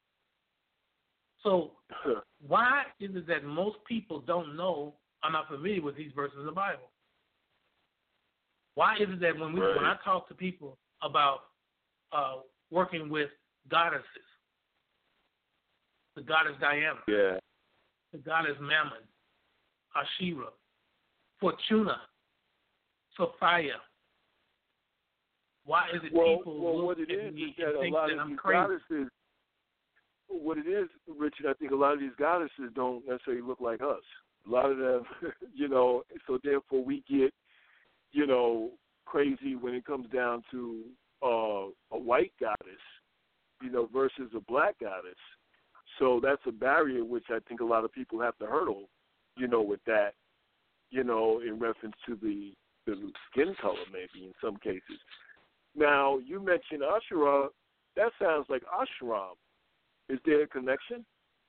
So why is it that most people don't know, are not familiar with these verses of the Bible? Why is it that when we right. when I talk to people about uh, working with goddesses, the goddess Diana, yeah. the goddess Mammon, Asherah, Fortuna, Sophia. Why is it well, people well, look what it at is me is that and a think lot that of I'm these crazy? goddesses, what it is, Richard, I think a lot of these goddesses don't necessarily look like us. A lot of them, you know, so therefore we get, you know, crazy when it comes down to uh, a white goddess, you know, versus a black goddess. So that's a barrier which I think a lot of people have to hurdle, you know, with that, you know, in reference to the, the skin color maybe in some cases. Now, you mentioned Asherah. That sounds like Ashram. Is there a connection?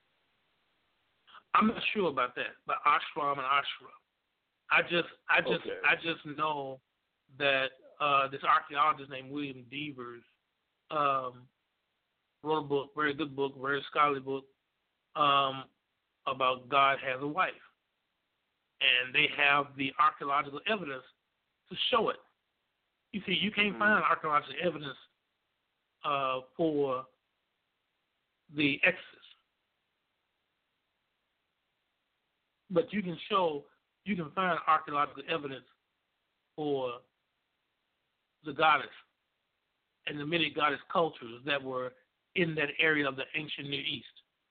I'm not sure about that, but Ashram and Asherah. I just, I just, okay. I just know that uh, this archaeologist named William Devers um, wrote a book, very good book, very scholarly book, um, about God has a wife, and they have the archaeological evidence to show it. You see, you can't find archaeological evidence uh, for the Exodus, but you can show, you can find archaeological evidence for the goddess and the many goddess cultures that were in that area of the ancient Near East.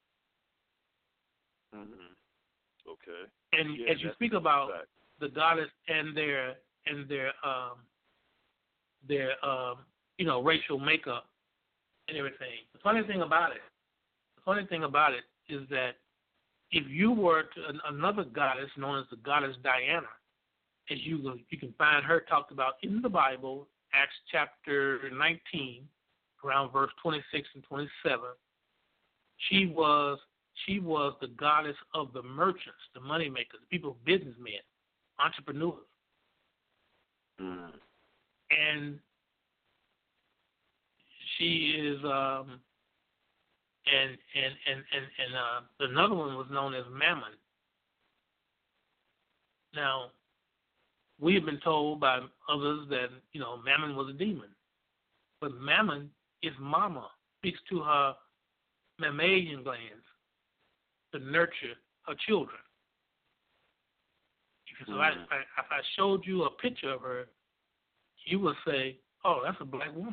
Mm-hmm. Okay. And yeah, as you speak about fact. the goddess and their and their um, their um, you know racial makeup and everything, the funny thing about it, the funny thing about it is that if you were to an, another goddess known as the goddess Diana, as you you can find her talked about in the Bible, Acts chapter nineteen, around verse twenty-six and twenty-seven. She was she was the goddess of the merchants, the money makers, the people, businessmen, entrepreneurs, mm. and she is um, and and and and and uh, another one was known as Mammon. Now, we have been told by others that, you know, Mammon was a demon. But mammon is mama, speaks to her mammalian glands to nurture her children. So mm. I, if, I, if I showed you a picture of her, you would say, oh, that's a black woman.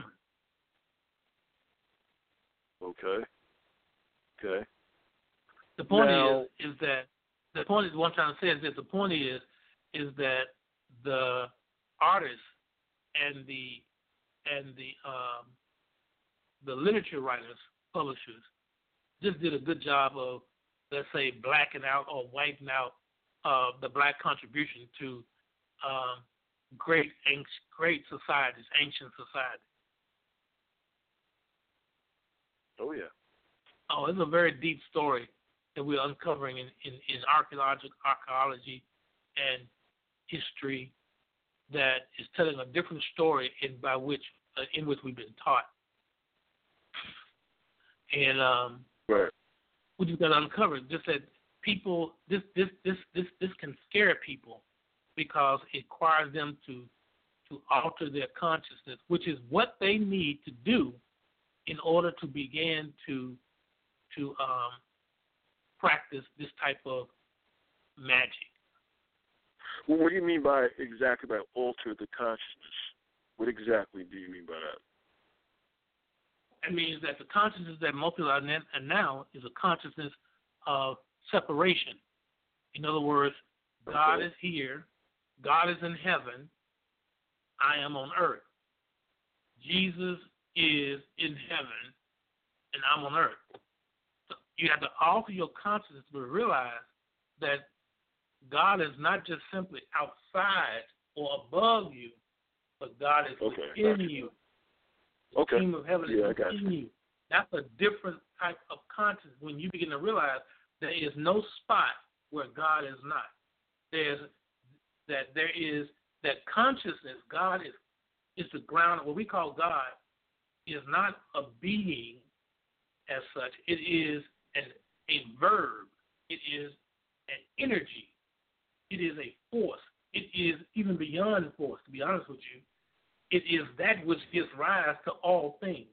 Okay. Okay. The point now, is, is that the point is what I'm trying to say is that the point is, is that the artists and the and the um, the literature writers, publishers, just did a good job of, let's say, blacking out or whiting out uh, the black contribution to um, great great societies, ancient societies. Oh yeah. Oh, it's a very deep story that we're uncovering in, in, in archaeology, archaeology and history that is telling a different story in by which uh, in which we've been taught. And um, right. we just got to uncover just that people this this this this this can scare people because it requires them to to alter their consciousness, which is what they need to do in order to begin to to um, practice this type of magic. Well, what do you mean by exactly by alter the consciousness? What exactly do you mean by that? It means that the consciousness that most people are now is a consciousness of separation. In other words, God okay. is here, God is in heaven, I am on earth. Jesus is in heaven, and I'm on earth. So you have to alter your consciousness to realize that God is not just simply outside or above you, but God is okay. within gotcha. you. The okay. kingdom of heaven yeah, is within you. That's a different type of consciousness when you begin to realize there is no spot where God is not. There's that there is that consciousness. God is is the ground. What we call God is not a being as such. It is an, a verb. It is an energy. It is a force. It is even beyond force, to be honest with you. It is that which gives rise to all things.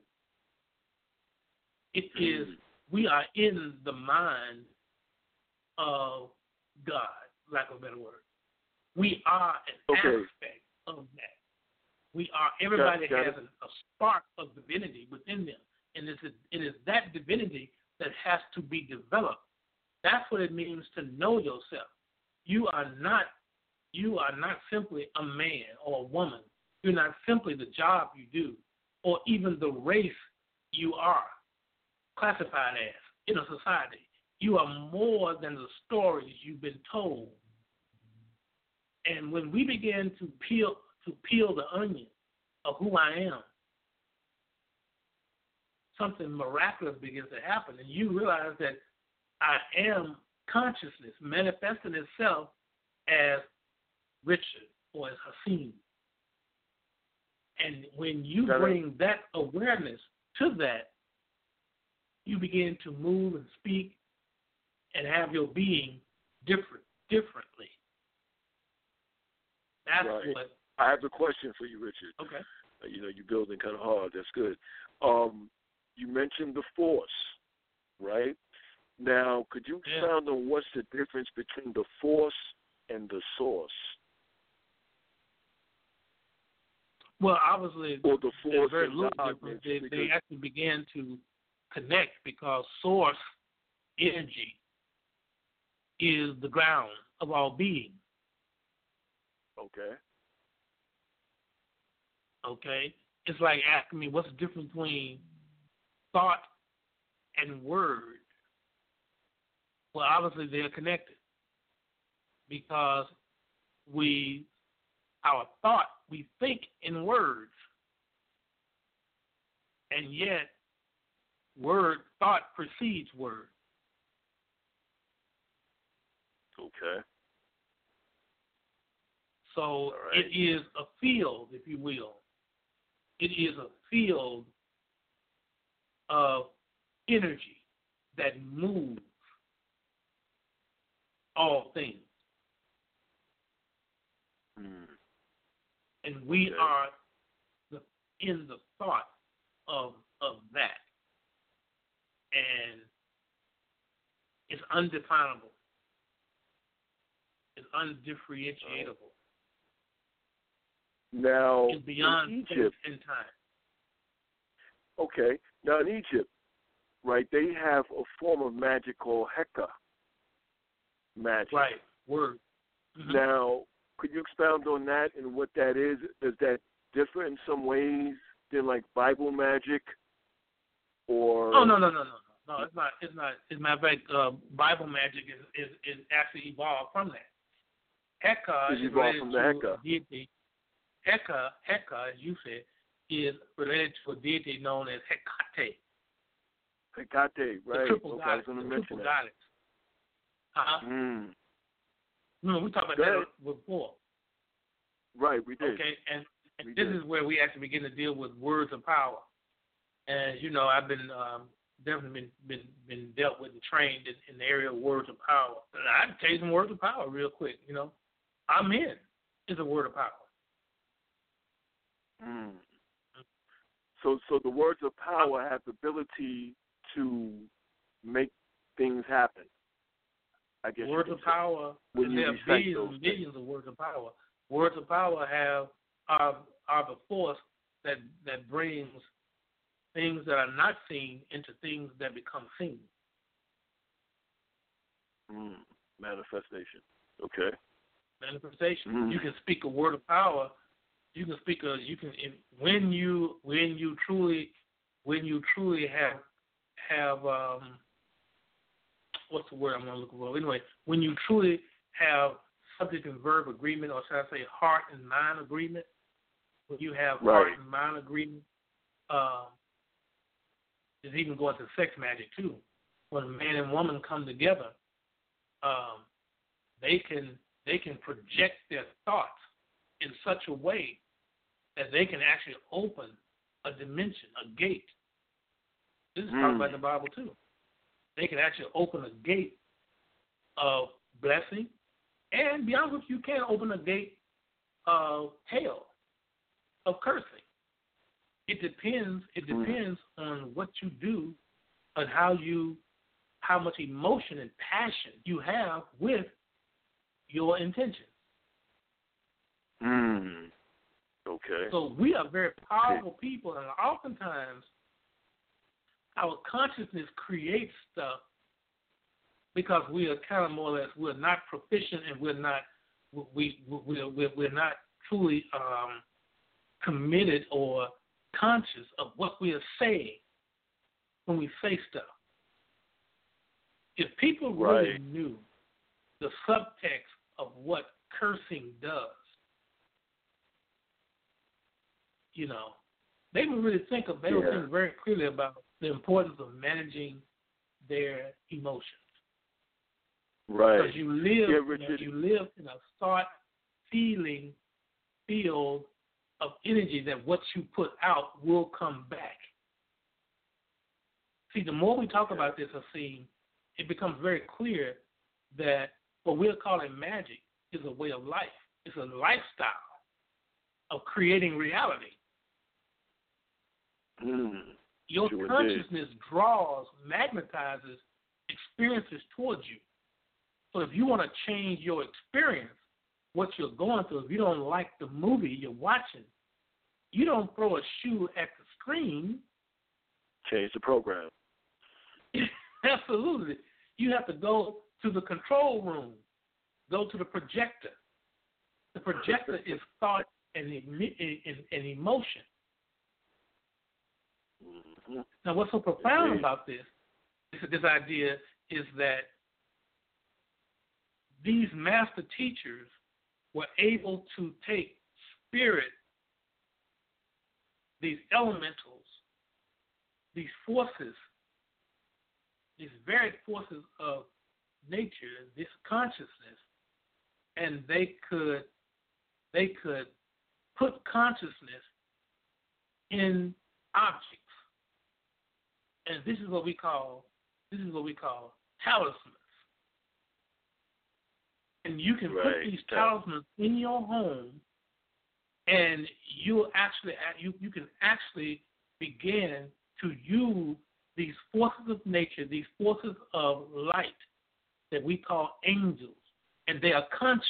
It is, we are in the mind of God, lack of a better word. We are an okay. aspect of that. We are, everybody got, got has a, a spark of divinity within them. And it's a, it is that divinity that has to be developed. That's what it means to know yourself. You are not, you are not simply a man or a woman. You're not simply the job you do or even the race you are classified as in a society. You are more than the stories you've been told. And when we begin to peel to peel the onion of who I am, something miraculous begins to happen, and you realize that I am consciousness manifesting itself as Richard or as Hassim. And when you bring that awareness to that, you begin to move and speak and have your being different, differently. That's right. what. I have a question for you, Richard. Okay. Uh, you know, you're building kind of hard. That's good. Um, you mentioned the force, right? Now, could you expound yeah. on what's the difference between the force and the source? Well, obviously, or the there's very little difference. They, they actually began to connect because source energy is the ground of all being. Okay. Okay? It's like asking me what's the difference between thought and word. Well, obviously they're connected because we, our thought, we think in words, and yet word, thought precedes word. Okay. So right. it is a field, if you will. It is a field of energy that moves all things. Mm. And we okay. are the, in the thought of of that, and it's undefinable. It's undifferentiatable. Now, it's beyond in space Egypt, and time. Okay. Now, in Egypt, right, they have a form of magic called Heka magic. Right. Word. Mm-hmm. Now, could you expound on that and what that is? Does that differ in some ways than like Bible magic? Or oh no no no no no no it's not it's not. As a matter of fact, uh, Bible magic is, is is actually evolved from that. Heka is is evolved related from the to Heka. a deity. Heka Heka, as you said, is related to a deity known as Hecate. Hecate, right? The triple okay, goddess. I was going to the mention triple that. goddess. Uh-huh. Mm. No, we talked about Go that before. Right, we did. Okay, and, and we this did. is where we actually begin to deal with words of power. And you know, I've been um, definitely been, been been dealt with and trained in, in the area of words of power. And I'd tell you some words of power real quick. You know, Amen is a word of power. Mm. So, so the words of power have the ability to make things happen. I guess words of power. And there are billions and billions of words of power. Words of power have are are the force that that brings things that are not seen into things that become seen. Mm. Manifestation. Okay. Manifestation. Mm. You can speak a word of power. You can speak a. You can when you when you truly when you truly have have um. What's the word I'm going to look for? Anyway, when you truly have subject and verb agreement, or should I say heart and mind agreement, when you have right. heart and mind agreement, um, it's even going to sex magic too. When a man and woman come together, um, they can they can project their thoughts in such a way that they can actually open a dimension, a gate. This is mm. talked about in the Bible too. They can actually open a gate of blessing, and be honest with you, you can open a gate of hell, of cursing. It depends. It depends mm. on what you do and how you, how much emotion and passion you have with your intention. Mm. Okay. So we are very powerful okay. people, and oftentimes our consciousness creates stuff because we are kind of more or less, we're not proficient, and we're not we we we're, we're not truly um, committed or conscious of what we are saying when we say stuff. If people really right. knew the subtext of what cursing does, you know, they would really think of, they yeah. would think very clearly about the importance of managing their emotions. Right. Because you live, yeah, you, know, you live in a thought, feeling field of energy that what you put out will come back. See, the more we talk about this, Hasim, it becomes very clear that what we're calling magic is a way of life. It's a lifestyle of creating reality. Mm. Your sure consciousness did. draws, magnetizes experiences towards you. So if you want to change your experience, what you're going through, if you don't like the movie you're watching, you don't throw a shoe at the screen. Change the program. Absolutely. You have to go to the control room, go to the projector. The projector is thought and, and, and emotion. Mm-hmm. Now, what's so profound Indeed. about this, this, this idea is that these master teachers were able to take spirit, these elementals, these forces, these varied forces of nature, this consciousness, and they could they could put consciousness in objects. And this is what we call this is what we call talismans. And you can right. put these talismans in your home, and you'll actually you you can actually began to use these forces of nature, these forces of light that we call angels, and they are conscious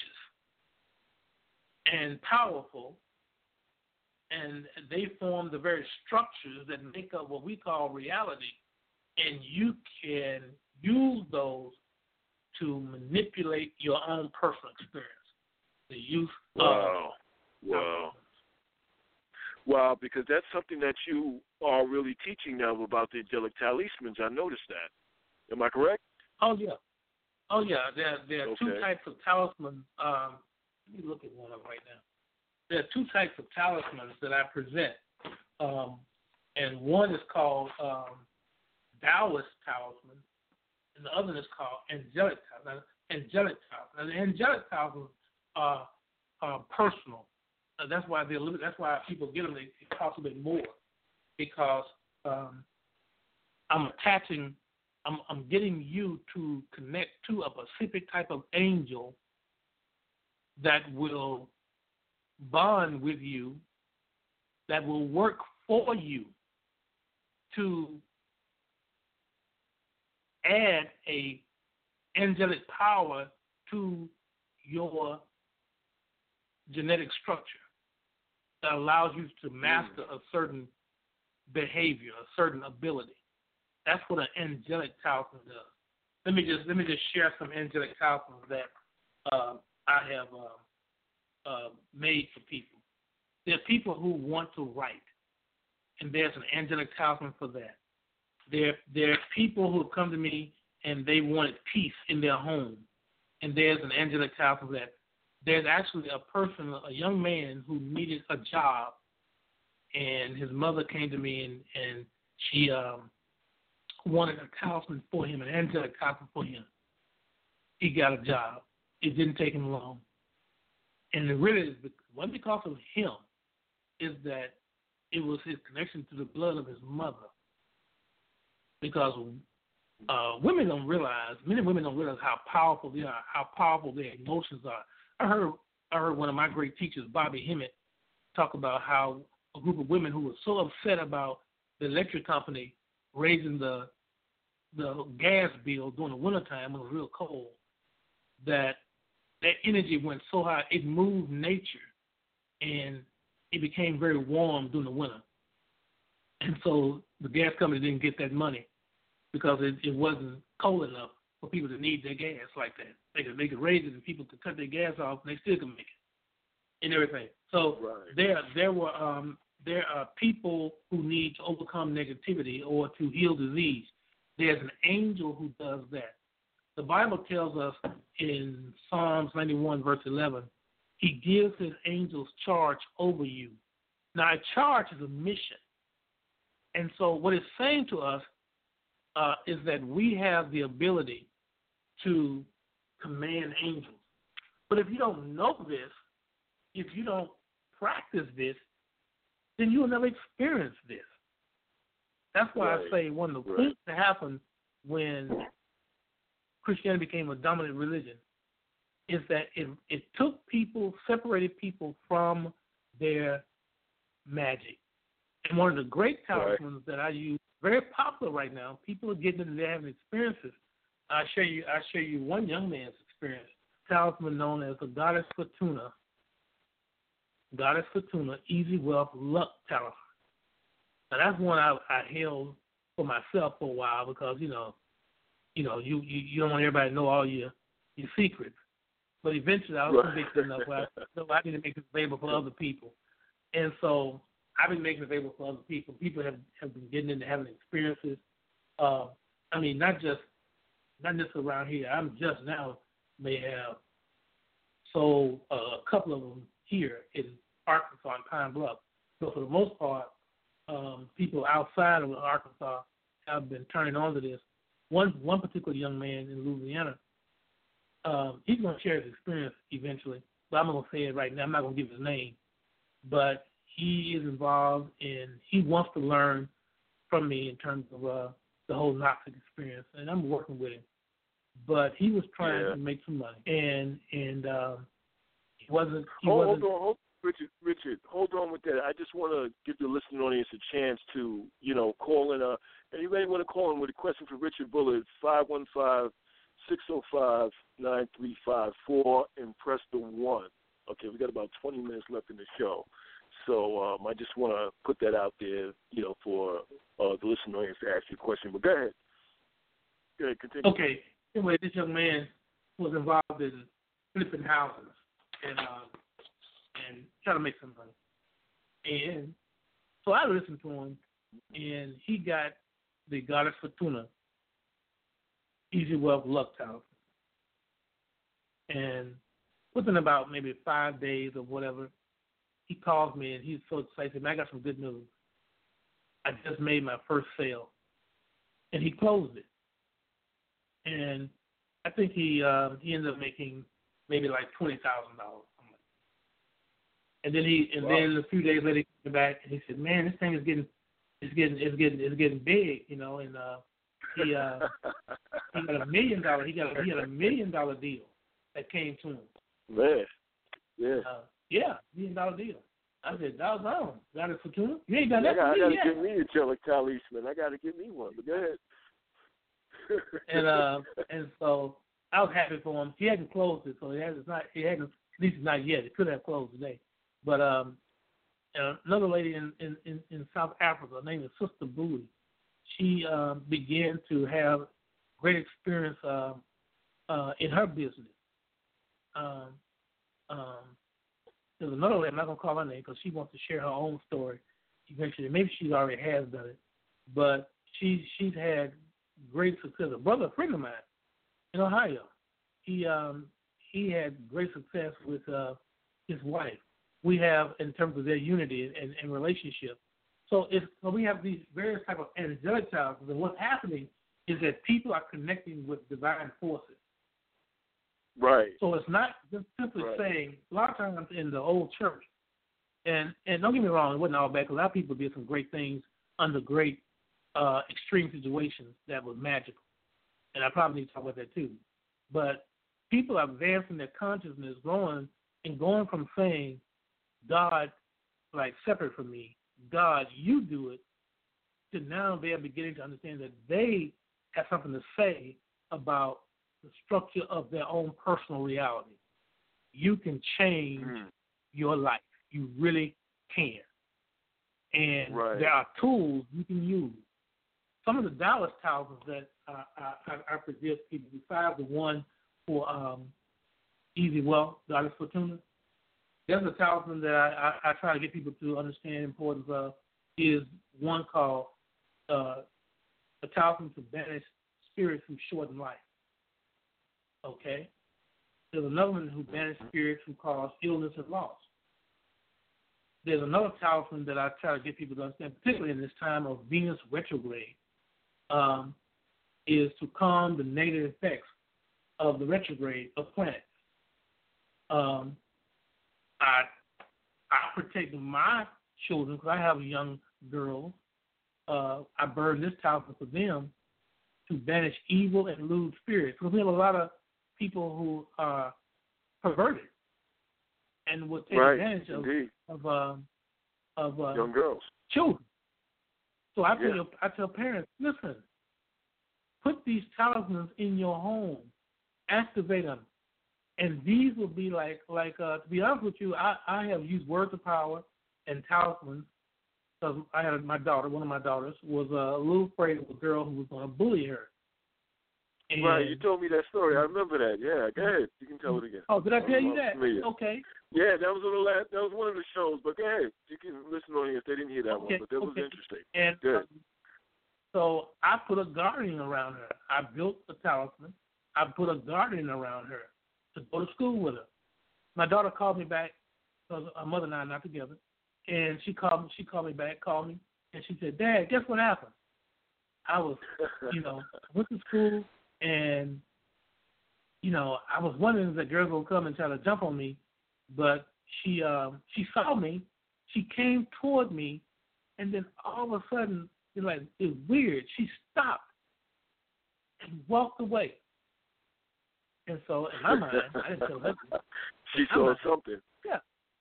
and powerful, and they form the very structures that make up what we call reality, and you can use those to manipulate your own personal experience. The use wow. of Wow. Wow, because that's something that you are really teaching now about the angelic talismans. I noticed that. Am I correct? Oh, yeah. Oh, yeah. There, there are okay. two types of talismans. Um, let me look at one of them right now. There are two types of talismans that I present. Um, and one is called um, Taoist talisman, and the other is called angelic talisman. Angelic talisman. The angelic talismans are, are personal. Uh, that's why they're that's why people get them. They cost a bit more because um, I'm attaching. I'm, I'm getting you to connect to a specific type of angel that will bond with you, that will work for you to add a angelic power to your genetic structure that allows you to master a certain behavior, a certain ability. That's what an angelic talisman does. Let me just let me just share some angelic talismans that uh, I have uh, uh, made for people. There are people who want to write, and there's an angelic talisman for that. There there are people who come to me and they wanted peace in their home, and there's an angelic talisman for that. There's actually a person, a young man who needed a job, and his mother came to me and, and she um, wanted a talisman for him, an angelic talisman for him. He got a job. It didn't take him long. And it really is, wasn't because of him, is that it was his connection to the blood of his mother. Because uh, women don't realize, many women don't realize how powerful they are, how powerful their emotions are. I heard I heard one of my great teachers, Bobby Hemmett, talk about how a group of women who were so upset about the electric company raising the the gas bill during the wintertime when it was real cold, that that energy went so high, it moved nature, and it became very warm during the winter. And so the gas company didn't get that money because it, it wasn't cold enough for people to need their gas like that. They could, they could raise it and people could cut their gas off and they still could make it and everything. So right. there there were um, there are people who need to overcome negativity or to heal disease. There's an angel who does that. The Bible tells us in Psalms ninety-one, verse eleven, he gives his angels charge over you. Now, a charge is a mission. And so what it's saying to us uh, is that we have the ability to command angels. But if you don't know this, if you don't practice this, then you will never experience this. That's why right. I say one of the right. things that happened when Christianity became a dominant religion is that it, it took people, separated people from their magic. And one of the great talismans right. that I use, very popular right now, people are getting into having experiences. I show you I show you one young man's experience, talisman known as the Goddess Fortuna. Goddess Fortuna, Easy Wealth Luck Talisman. Now that's one I, I held for myself for a while because, you know, you know, you, you, you don't want everybody to know all your your secrets. But eventually I was convicted enough where I, so I need to make this available for other people. And so I've been making it available for other people. People have, have been getting into having experiences. Uh, I mean, not just not just around here. I'm just now may have sold uh, a couple of them here in Arkansas and Pine Bluff. So for the most part, um, people outside of Arkansas have been turning on to this. One one particular young man in Louisiana, um, he's going to share his experience eventually, but I'm not going to say it right now. I'm not going to give his name. But he is involved in, he wants to learn from me in terms of uh, the whole Gnostic experience, and I'm working with him. But he was trying yeah. to make some money, and and um, he wasn't. He hold, wasn't. Hold on, hold, Richard, Richard, hold on with that. I just want to give the listening audience a chance to, you know, call in. Uh, anybody want to call in with a question for Richard Bullard, five one five, six oh five, nine three five four, and press the one. Okay, we got about twenty minutes left in the show. So um, I just want to put that out there, you know, for uh, the listening audience to ask you a question. But go ahead. Go ahead, continue. Okay. Anyway, this young man was involved in flipping houses and uh, and trying to make some money. And so I listened to him, and he got the Goddess Fortuna Easy Wealth Luck Talisman. And within about maybe five days or whatever, he calls me, and he's so excited. Man, I got some good news. I just made my first sale. And he closed it. And I think he uh, he ended up making maybe like twenty thousand dollars. And then he and wow. then a few days later he came back and he said, "Man, this thing is getting it's getting it's getting it's getting big, you know." And uh, he uh, he got a million dollar he got a, he had a million dollar deal that came to him. Man, yeah, uh, yeah, million dollar deal. I said, "Doggone, got it for two? You ain't done that I for got me to yet." get me a Jellic talisman. I got to get me one. But go ahead. and uh, and so I was happy for him. He hadn't closed it, so he hasn't not he hadn't at least not yet. It could have closed today. But um, another lady in, in, in, in South Africa named Sister Bowie, she uh, began to have great experience uh, uh, in her business. Um, um, there's another lady, I'm not going to call her name because she wants to share her own story eventually. Maybe she already has done it. But she, she's had great success. A brother, a friend of mine in Ohio, he, um, he had great success with uh, his wife. We have in terms of their unity and, and relationship. So if so we have these various type of angelic talismans, and what's happening is that people are connecting with divine forces. Right. So it's not just simply right. saying, a lot of times in the old church, and, and don't get me wrong, it wasn't all bad, because a lot of people did some great things under great uh, extreme situations that was magical. And I probably need to talk about that too. But people are advancing their consciousness, growing, and going from saying, God, like, separate from me, God, you do it, to now they are beginning to understand that they have something to say about the structure of their own personal reality. You can change mm. your life. You really can. And right. there are tools you can use. Some of the Dallas talismans that uh, I, I present people, besides the one for um, Easy Wealth, Goddess Fortuna, there's a talisman that I, I, I try to get people to understand the importance of, is one called uh, a talisman to banish spirits who shorten life. Okay? There's another one who banishes spirits who cause illness and loss. There's another talisman that I try to get people to understand, particularly in this time of Venus retrograde, um, is to calm the negative effects of the retrograde of planets. Um, I I protect my children because I have young girls. Uh, I burn this talisman for them to banish evil and lewd spirits. Because we have a lot of people who are perverted and will take right. advantage of of, uh, of uh, young girls, children. So I yeah. tell I tell parents, listen, put these talismans in your home, activate them. And these will be like, like uh, to be honest with you, I, I have used words of power and talismans. Because I had my daughter, one of my daughters, was uh, a little afraid of a girl who was going to bully her. And right, you told me that story. I remember that. Yeah, go ahead. You can tell it again. Oh, did I tell I'm you that? Familiar. Okay. Yeah, that was on the last. That was one of the shows. But go ahead. You can listen on here if they didn't hear that okay. one. But that okay. was interesting. And Good. Um, so I put a guardian around her. I built a talisman. I put a guardian around her to go to school with her. My daughter called me back because her mother and I are not together, and she called. She called me back, called me, and she said, "Dad, guess what happened?" I was, you know, went to school, and you know, I was wondering if the girls would come and try to jump on me, but she, um, she saw me, she came toward me, and then all of a sudden, it like it was weird. She stopped and walked away. And so, in my mind, I didn't tell her. She saw mind, something. Yeah.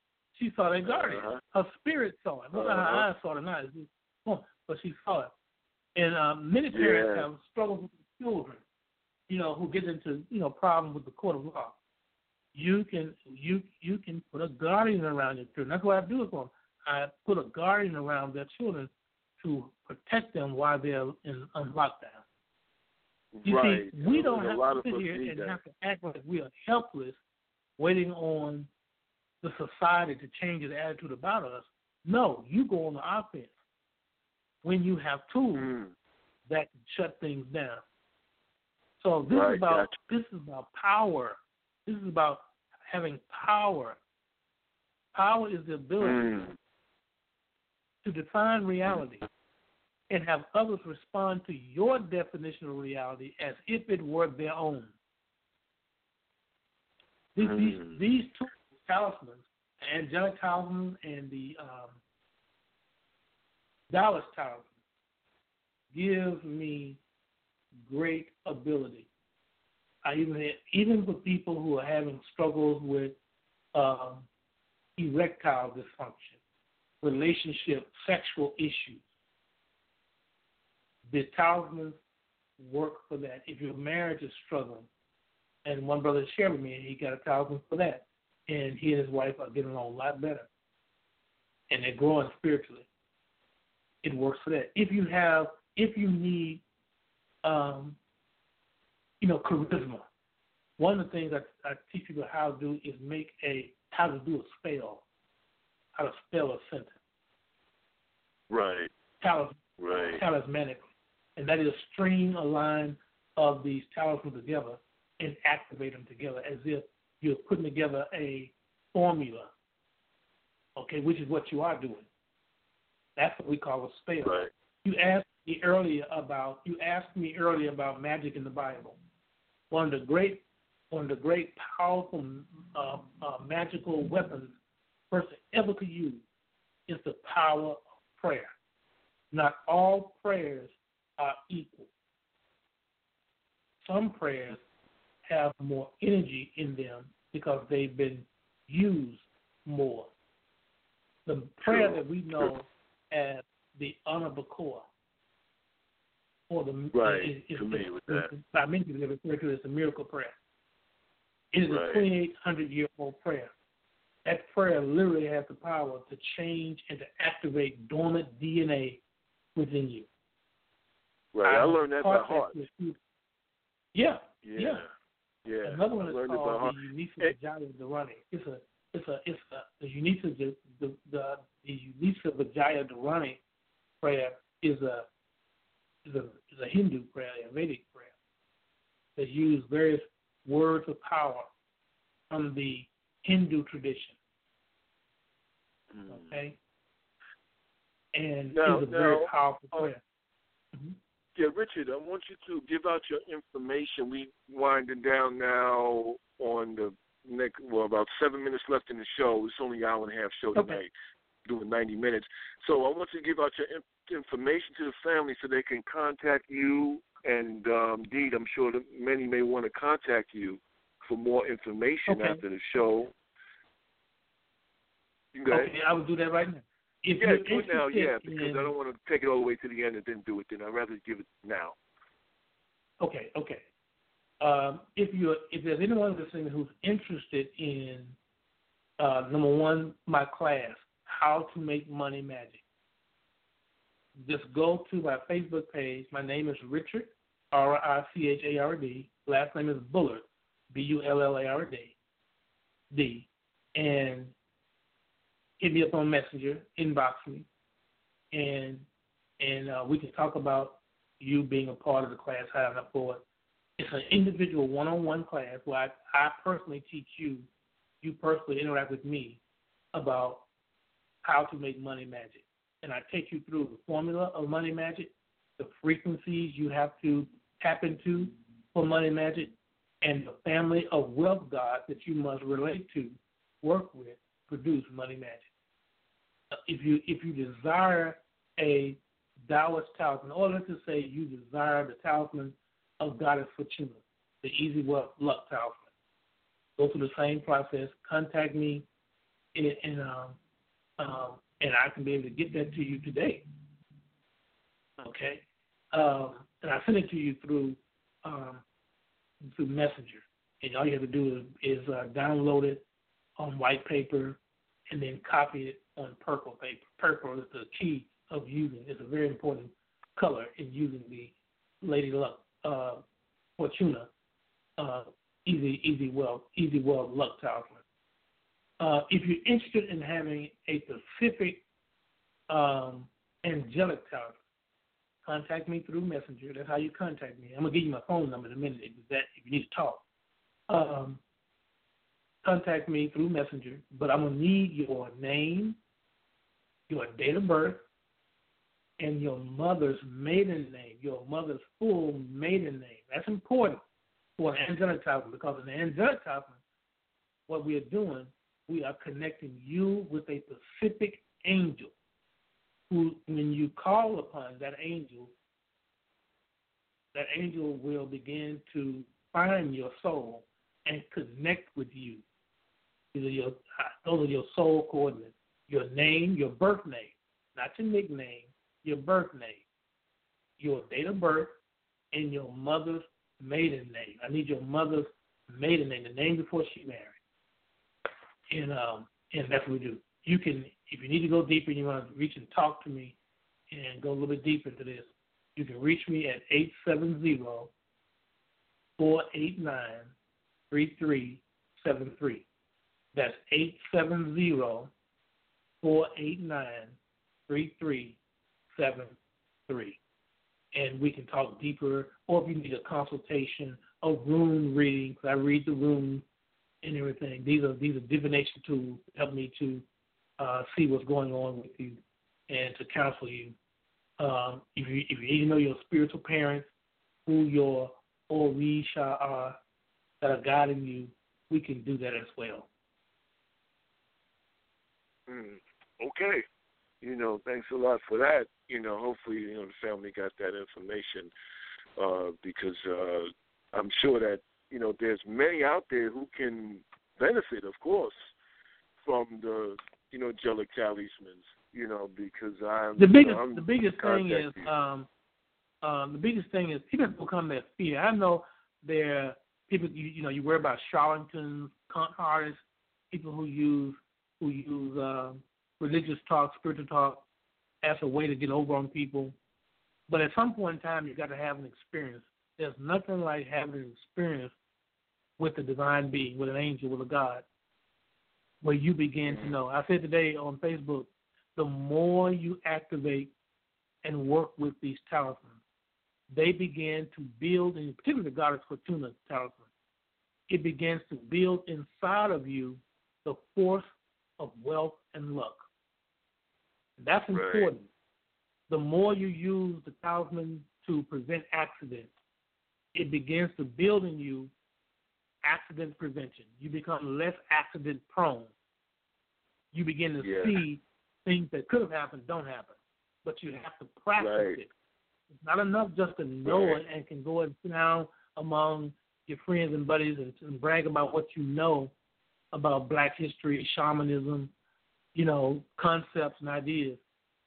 She saw that guardian. Uh-huh. Her spirit saw it. Not uh-huh. her eyes saw it, not but she saw it. And uh, many parents yeah. have struggled with children, you know, who get into, you know, problems with the court of law. You can you you can put a guardian around your children. That's what I do it for them. I put a guardian around their children to protect them while they're in on lockdown. You right. see, we and don't have to sit us here and that. have to act like we are helpless, waiting on the society to change its attitude about us. No, you go on the offense when you have tools mm. that can shut things down. So this right, is about gotcha. this is about power. This is about having power. Power is the ability mm. to define reality and have others respond to your definition of reality as if it were their own. These mm. these, these two talismans, the angelic talisman and the um, Taoist talisman, gives me great ability. I even even for people who are having struggles with um, erectile dysfunction, relationship, sexual issues, the talismans work for that. If your marriage is struggling, and one brother shared with me, he got a talisman for that, and he and his wife are getting along a lot better, and they're growing spiritually. It works for that. If you have, if you need, um, you know, charisma. One of the things I, I teach people how to do is make a, how to do a spell, how to spell a sentence. Right. Talis, right. Talismanic. And that is string a line of these talismans together and activate them together as if you're putting together a formula, okay, which is what you are doing. That's what we call a spell. Right. You asked me earlier about, you asked me earlier about magic in the Bible. One of the great, one of the great powerful uh, uh, magical weapons a person ever could use is the power of prayer. Not all prayers are equal. Some prayers have more energy in them because they've been used more. The prayer True. that we know True. as the Anabakor, or the right. is, is, familiar is, with that. By many people, they refer to it as the miracle prayer. It is right. a twenty-eight hundred year old prayer. That prayer literally has the power to change and to activate dormant D N A within you. Right, I, I learned that by heart. Yeah, yeah, yeah. yeah. Another one I is learned called it by heart. the Unisa Vijaya Dharani. It's a, it's a, it's a the Unisa the the the, the Unisa Vijaya Dharani prayer is a is a is a Hindu prayer, a Vedic prayer. They use various words of power from the Hindu tradition. Mm. Okay, and now, it's a now, very powerful uh, prayer. Mm-hmm. Yeah, Richard, I want you to give out your information. We winding down now on the next, well, about seven minutes left in the show. It's only an hour and a half show tonight, Okay. doing ninety minutes. So I want you to give out your in- information to the family so they can contact you. And um, indeed, I'm sure that many may want to contact you for more information Okay. after the show. Okay. Okay, I will do that right now. If yeah, you're do it now, yeah, interested because in, I don't want to take it all the way to the end and then do it then. I'd rather give it now. Okay, okay. Um, if you if there's anyone listening who's interested in uh, number one, my class, How to Make Money Magic, just go to my Facebook page. My name is Richard, R I C H A R D. Last name is Bullard, B U L L A R D. D. And hit me up on Messenger, inbox me, and and uh, we can talk about you being a part of the class, signing up for it. It's an individual one-on-one class where I, I personally teach you, you personally interact with me about how to make money magic. And I take you through the formula of money magic, the frequencies you have to tap into for money magic, and the family of wealth gods that you must relate to, work with, produce money magic. If you if you desire a Taoist talisman, or let's just say you desire the talisman of Goddess Fortuna, the Easy Wealth Luck talisman, go through the same process. Contact me, and, and um, um, and I can be able to get that to you today. Okay, um, and I send it to you through um, through Messenger, and all you have to do is, is uh, download it on white paper, and then copy it on purple paper. Purple is the key of using. It's a very important color in using the Lady Luck uh, Fortuna uh, Easy Easy Wealth Easy Wealth Luck Talisman. Uh, if you're interested in having a specific um, angelic talisman, contact me through Messenger. That's how you contact me. I'm gonna give you my phone number in a minute if that if you need to talk. Um, contact me through Messenger, but I'm gonna need your name, your date of birth, and your mother's maiden name, your mother's full maiden name. That's important for an angelic talisman, because in the angelic talisman, what we are doing, we are connecting you with a specific angel who, when you call upon that angel, that angel will begin to find your soul and connect with you. These are your, those are your soul coordinates. Your name, your birth name, not your nickname, your birth name, your date of birth, and your mother's maiden name. I need your mother's maiden name, the name before she married. And um, and that's what we do. You can, if you need to go deeper and you want to reach and talk to me and go a little bit deeper into this, you can reach me at eight seven zero, four eight nine, three three seven three. That's eight seven zero, four eight nine, three three seven three. And we can talk deeper, or if you need a consultation, a room reading, because I read the room and everything. These are these are divination tools that help me to uh, see what's going on with you and to counsel you. Um, if you if you need to know your spiritual parents, who your Orisha are that are guiding you, we can do that as well. Mm, okay. You know, thanks a lot for that. You know, hopefully, you know, the family got that information uh, because uh, I'm sure that, you know, there's many out there who can benefit, of course, from the, you know, angelic talismans, you know, because I'm the biggest you know, I'm the biggest thing is um, um, the biggest thing is people become their fear. I know there people you, you know you worry about charlatans, con artists, people who use who use uh, religious talk, spiritual talk as a way to get over on people. But at some point in time, you've got to have an experience. There's nothing like having an experience with a divine being, with an angel, with a God, where you begin to know. I said today on Facebook, the more you activate and work with these talismans, they begin to build, and particularly the Goddess Fortuna talisman, it begins to build inside of you the force of wealth and luck. That's important. Right. The more you use the talisman to prevent accidents, it begins to build in you accident prevention. You become less accident prone. You begin to yeah. see things that could have happened don't happen, but you have to practice right. it. It's not enough just to know right. it and can go and sit down among your friends and buddies and, and brag about what you know about Black history, shamanism, you know, concepts and ideas.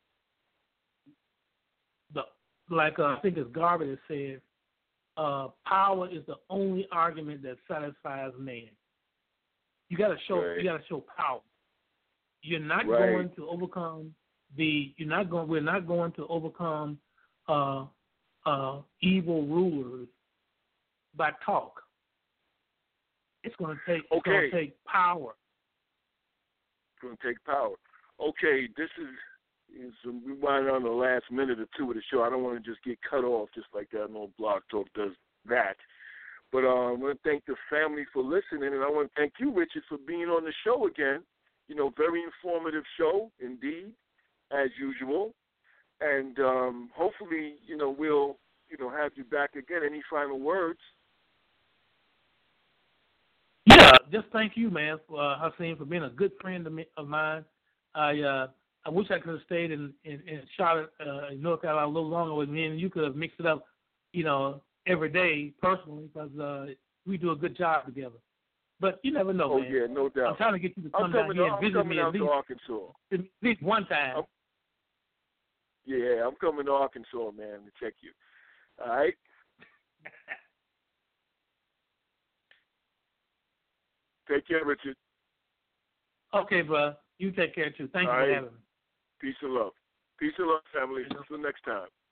The, like uh, I think it's Garvey that said, uh, power is the only argument that satisfies man. You got to show. Right. You got to show power. You're not right. going to overcome the. You're not going. We're not going to overcome uh, uh, evil rulers by talk. It's going to take. It's okay. going to take power. It's going to take power. Okay, this is. is we wind on the last minute or two of the show. I don't want to just get cut off just like that. No Blog Talk does that. But uh, I want to thank the family for listening, and I want to thank you, Richard, for being on the show again. You know, very informative show indeed, as usual. And um, hopefully, you know, we'll, you know, have you back again. Any final words? Yeah, just thank you, man, for, uh, Hassan, for being a good friend of, me, of mine. I uh, I wish I could have stayed in, in, in Charlotte, uh, in North Carolina a little longer with me, and you could have mixed it up, you know, every day personally, because uh, we do a good job together. But you never know, oh, man. yeah, no doubt. I'm trying to get you to come I'm down coming here out, and visit I'm coming me at out least, to Arkansas. at least one time. I'm, yeah, I'm coming to Arkansas, man, to check you. All right? Take care, Richard. Okay, bro. You take care, too. Thank All you for right. having me. Peace and love. Peace and love, family. Until next time.